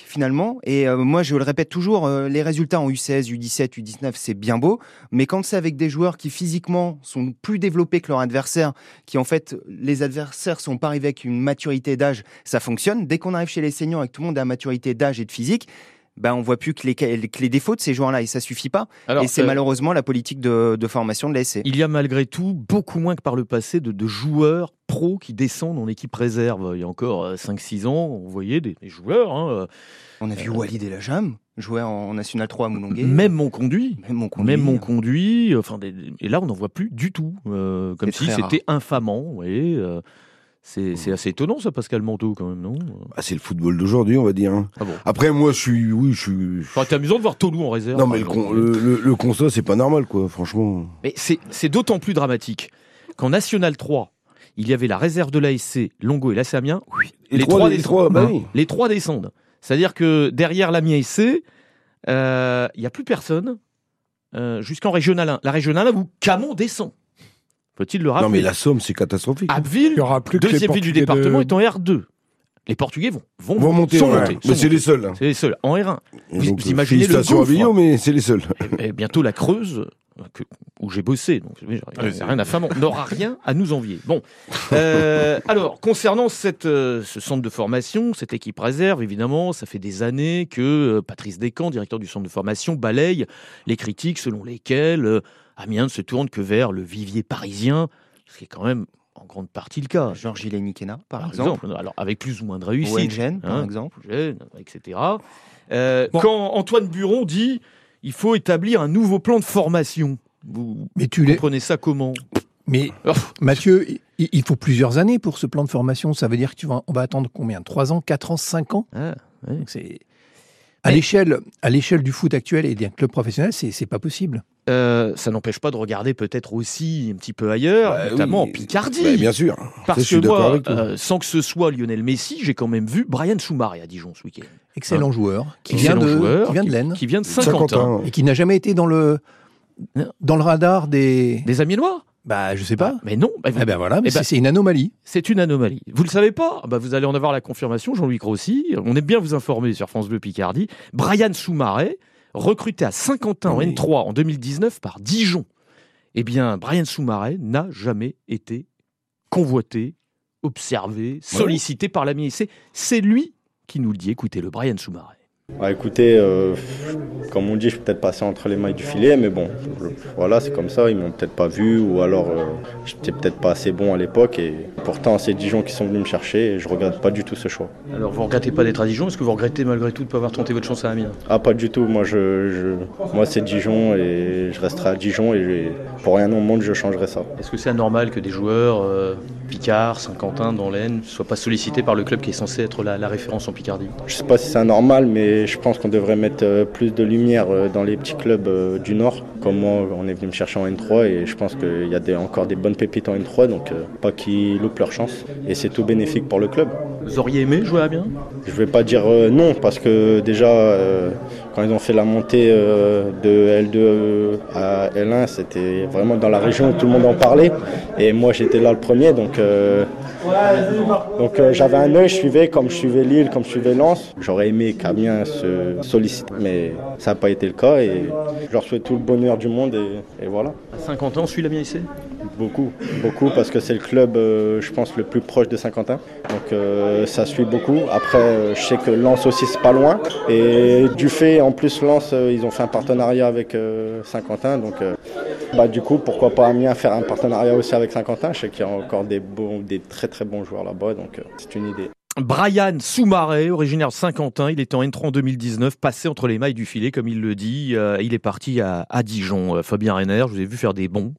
physique finalement. Et euh, moi, je le répète toujours, euh, les résultats en U seize, U dix-sept, U dix-neuf, c'est bien beau, mais quand c'est avec des joueurs qui physiquement sont plus développés que leurs adversaires, qui en fait, les adversaires sont pas arrivés avec une maturité d'âge, ça fonctionne. Dès qu'on arrive chez les seniors et que tout le monde a maturité d'âge et de physique, ben on voit plus que les, que les défauts de ces joueurs-là et ça suffit pas. Alors, et c'est euh, malheureusement la politique de, de formation de l'A S C. Il y a malgré tout beaucoup moins que par le passé de, de joueurs pros qui descendent en équipe réserve. Il y a encore cinq six ans, on voyait des, des joueurs. Hein, on a vu euh, Walid Elhajam jouer en National trois à Moulonguet. Même mon conduit. Même mon conduit. Même mon conduit. Enfin, des, et là, on n'en voit plus du tout. Euh, comme si c'était rare. Infamant. Vous voyez, euh, C'est, c'est assez étonnant ça, Pascal Manteau, quand même, non? Ah, c'est le football d'aujourd'hui, on va dire. Hein. Ah bon. Après, moi, je suis, oui, je suis. Ça aurait été amusant de voir Tolou en réserve. Non, mais le, con, le, le, le constat, c'est pas normal, quoi, franchement. Mais c'est, c'est d'autant plus dramatique qu'en National trois, il y avait la réserve de l'A S C, Longo et l'A C Amiens. Les, les, trois, les, trois, bah oui. les trois descendent. C'est-à-dire que derrière l'Amiens S C, il euh, n'y a plus personne euh, jusqu'en Régional un. La Régional un, où Camon descend. Faut-il le rappeler? Non, mais la Somme, c'est catastrophique. Abbeville, deuxième ville du département, de... est en R deux. Les Portugais vont, vont, vont monter. Sont ouais. montés Mais c'est montés. les seuls. Hein. C'est les seuls. En R un. Vous, donc, vous imaginez le gouffre. à Villon, mais c'est les seuls. Et, et bientôt la Creuse, que, où j'ai bossé, donc j'ai rien à faire, on n'aura rien à nous envier. Bon. Euh, alors, concernant cette, euh, ce centre de formation, cette équipe réserve, évidemment, ça fait des années que euh, Patrice Descamps, directeur du centre de formation, balaye les critiques selon lesquelles euh, Amiens ne se tourne que vers le vivier parisien, ce qui est quand même en grande partie le cas. Georges Ilénikena, par, par exemple. exemple. Alors, avec plus ou moins de réussite. Owen par hein, exemple. Gênes, et cetera. Euh, bon. Quand Antoine Buron dit il faut établir un nouveau plan de formation, vous mais tu comprenez ça comment? Mais oh. Mathieu, il faut plusieurs années pour ce plan de formation. Ça veut dire que tu vas, on va attendre combien? trois ans, quatre ans, cinq ans ah, ouais. C'est... À mais... l'échelle, à l'échelle du foot actuel et d'un club professionnel, c'est, c'est pas possible. Euh, ça n'empêche pas de regarder peut-être aussi un petit peu ailleurs, bah, notamment oui. en Picardie. Bah, bien sûr. Parce ça, que moi, euh, sans que ce soit Lionel Messi, j'ai quand même vu Brian Soumaré à Dijon ce week-end. Excellent hein. joueur, qui vient de, joueur, qui vient de l'Aisne, qui vient de Saint-Quentin, et qui n'a jamais été dans le dans le radar des des Amiénois. Bah, je sais pas. Ah, mais non. Bah, eh ben voilà, mais eh ben, c'est, c'est une anomalie. C'est une anomalie. Vous le savez pas? Bah, vous allez en avoir la confirmation, Jean-Louis Grossi. On aime bien vous informer sur France Bleu Picardie. Brian Soumaré, recruté à Saint-Quentin oui. en N trois en deux mille dix-neuf par Dijon. Eh bien, Brian Soumaré n'a jamais été convoité, observé, sollicité ouais. par l'Amiens S C. C'est lui qui nous le dit. Écoutez, le Brian Soumaré. Ah, écoutez, euh, comme on dit, je suis peut-être passé entre les mailles du filet, mais bon, je, voilà, c'est comme ça, ils m'ont peut-être pas vu, ou alors euh, j'étais peut-être pas assez bon à l'époque, et pourtant c'est Dijon qui sont venus me chercher, et je regrette pas du tout ce choix. Alors vous regrettez pas d'être à Dijon, est-ce que vous regrettez malgré tout de ne pas avoir tenté votre chance à Amiens? Ah, pas du tout, moi, je, je, moi c'est Dijon, et je resterai à Dijon, et je, pour rien au monde je changerai ça. Est-ce que c'est anormal que des joueurs, euh, Picard, Saint-Quentin, dans l'Aisne, ne soient pas sollicités par le club qui est censé être la, la référence en Picardie? Je sais pas si c'est anormal, mais je pense qu'on devrait mettre plus de lumière dans les petits clubs du Nord. Comme moi, on est venu me chercher en N trois et je pense qu'il y a des, encore des bonnes pépites en N trois, donc pas qu'ils loupent leur chance. Et c'est tout bénéfique pour le club. Vous auriez aimé jouer à Amiens? Je ne vais pas dire euh, non, parce que déjà, euh, quand ils ont fait la montée euh, de L deux à L un, c'était vraiment dans la région où tout le monde en parlait. Et moi, j'étais là le premier, donc... Euh, Donc euh, j'avais un œil, je suivais comme je suivais Lille, comme je suivais Lens. J'aurais aimé qu'Amiens se sollicite, mais ça n'a pas été le cas et je leur souhaite tout le bonheur du monde et, et voilà. À Saint-Quentin, on suit l'Amiens S C? Beaucoup, beaucoup parce que c'est le club, euh, je pense, le plus proche de Saint-Quentin. Donc euh, ça suit beaucoup. Après, euh, je sais que Lens aussi, c'est pas loin. Et du fait, en plus, Lens, euh, ils ont fait un partenariat avec euh, Saint-Quentin. Donc euh, bah, du coup, pourquoi pas Amiens faire un partenariat aussi avec Saint-Quentin? Je sais qu'il y a encore des, bons, des très très bons joueurs là-bas, donc euh, c'est une idée. Brian Soumaré, originaire de Saint-Quentin, il était en N trois en deux mille dix-neuf, passé entre les mailles du filet, comme il le dit. Euh, il est parti à, à Dijon. Euh, Fabien Reiner, je vous ai vu faire des bons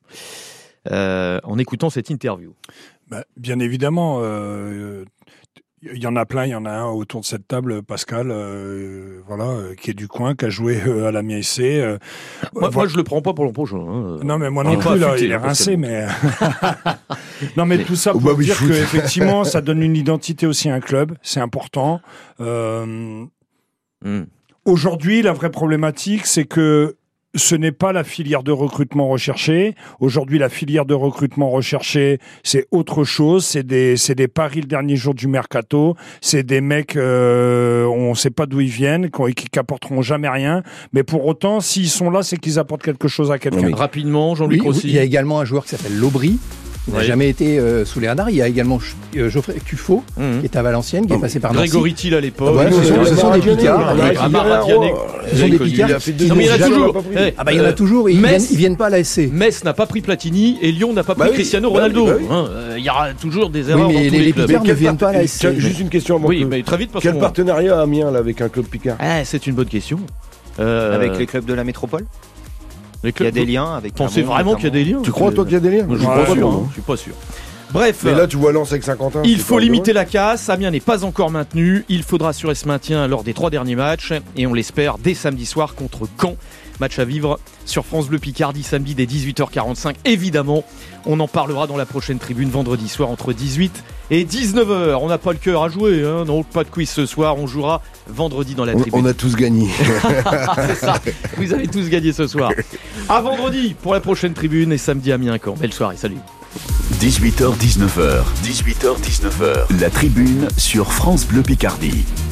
euh, en écoutant cette interview. Bah, bien évidemment, euh, il y en a plein, il y en a un autour de cette table, Pascal, euh, voilà, euh, qui est du coin, qui a joué euh, à l'Amiens S C. Euh, moi, moi, je le prends pas pour l'an prochain. Hein. Non, mais moi non plus, là, il est rincé, mais... non, mais tout ça pour bah, dire qu'effectivement, ça donne une identité aussi à un club, c'est important. Euh... Mm. Aujourd'hui, la vraie problématique, c'est que ce n'est pas la filière de recrutement recherchée. Aujourd'hui, la filière de recrutement recherchée, c'est autre chose. C'est des, c'est des paris le dernier jour du mercato. C'est des mecs, euh, on ne sait pas d'où ils viennent, qui, qui apporteront jamais rien. Mais pour autant, s'ils sont là, c'est qu'ils apportent quelque chose à quelqu'un. Oui. Rapidement, Jean-Luc oui, Rossi. Il y a également un joueur qui s'appelle Lobry. Il n'a Oui. jamais été euh, sous les radars. Il y a également euh, Geoffrey Cuffot, Mmh. qui est à Valenciennes, qui est passé par Nancy. Grégory Thiel à l'époque. Ah, voilà, ce sont, ce sont des picards. Ouais, Amara Vianney. Ce sont des picards. Il a fait deux Non, mais il y en a jamais- toujours. Eh, Ah bah il y en a euh, toujours. Et ils Metz- viennent, ils viennent pas à la S C. Metz n'a pas pris Platini et Lyon n'a pas pris Bah oui, Cristiano bah oui, Ronaldo. bah oui. Hein, euh, Il y aura toujours des erreurs mais dans les- tous les, les clubs. picards ne quel viennent pas à la part- S C. Juste une question avant Oui, que- mais très vite parce Quel qu'on- partenariat a Amiens là, avec un club Picard Ah, c'est une bonne question. Euh, Avec les clubs de la métropole. les Il y a clubs- des liens avec. Pensez Clermont, vraiment qu'il y a des liens Tu crois toi qu'il y a des liens Je suis Ouais, pas sûr. non. hein, Je suis pas sûr. Bref. Mais là tu vois Lens avec Saint-Quentin. Il c'est faut pas limiter la casse, Amiens n'est pas encore maintenu, il faudra assurer ce maintien lors des trois derniers matchs et on l'espère dès samedi soir contre Caen. Match à vivre sur France Bleu Picardie samedi dès dix-huit heures quarante-cinq. Évidemment, on en parlera dans la prochaine tribune vendredi soir entre dix-huit et dix-neuf heures. On n'a pas le cœur à jouer, hein, donc pas de quiz ce soir, on jouera vendredi dans la On, tribune. on a tous gagné. C'est ça, vous avez tous gagné ce soir. À vendredi pour la prochaine tribune et samedi Amiens-Caen. Belle soirée, salut. dix-huit heures dix-neuf heures. dix-huit heures dix-neuf heures. La tribune sur France Bleu Picardie.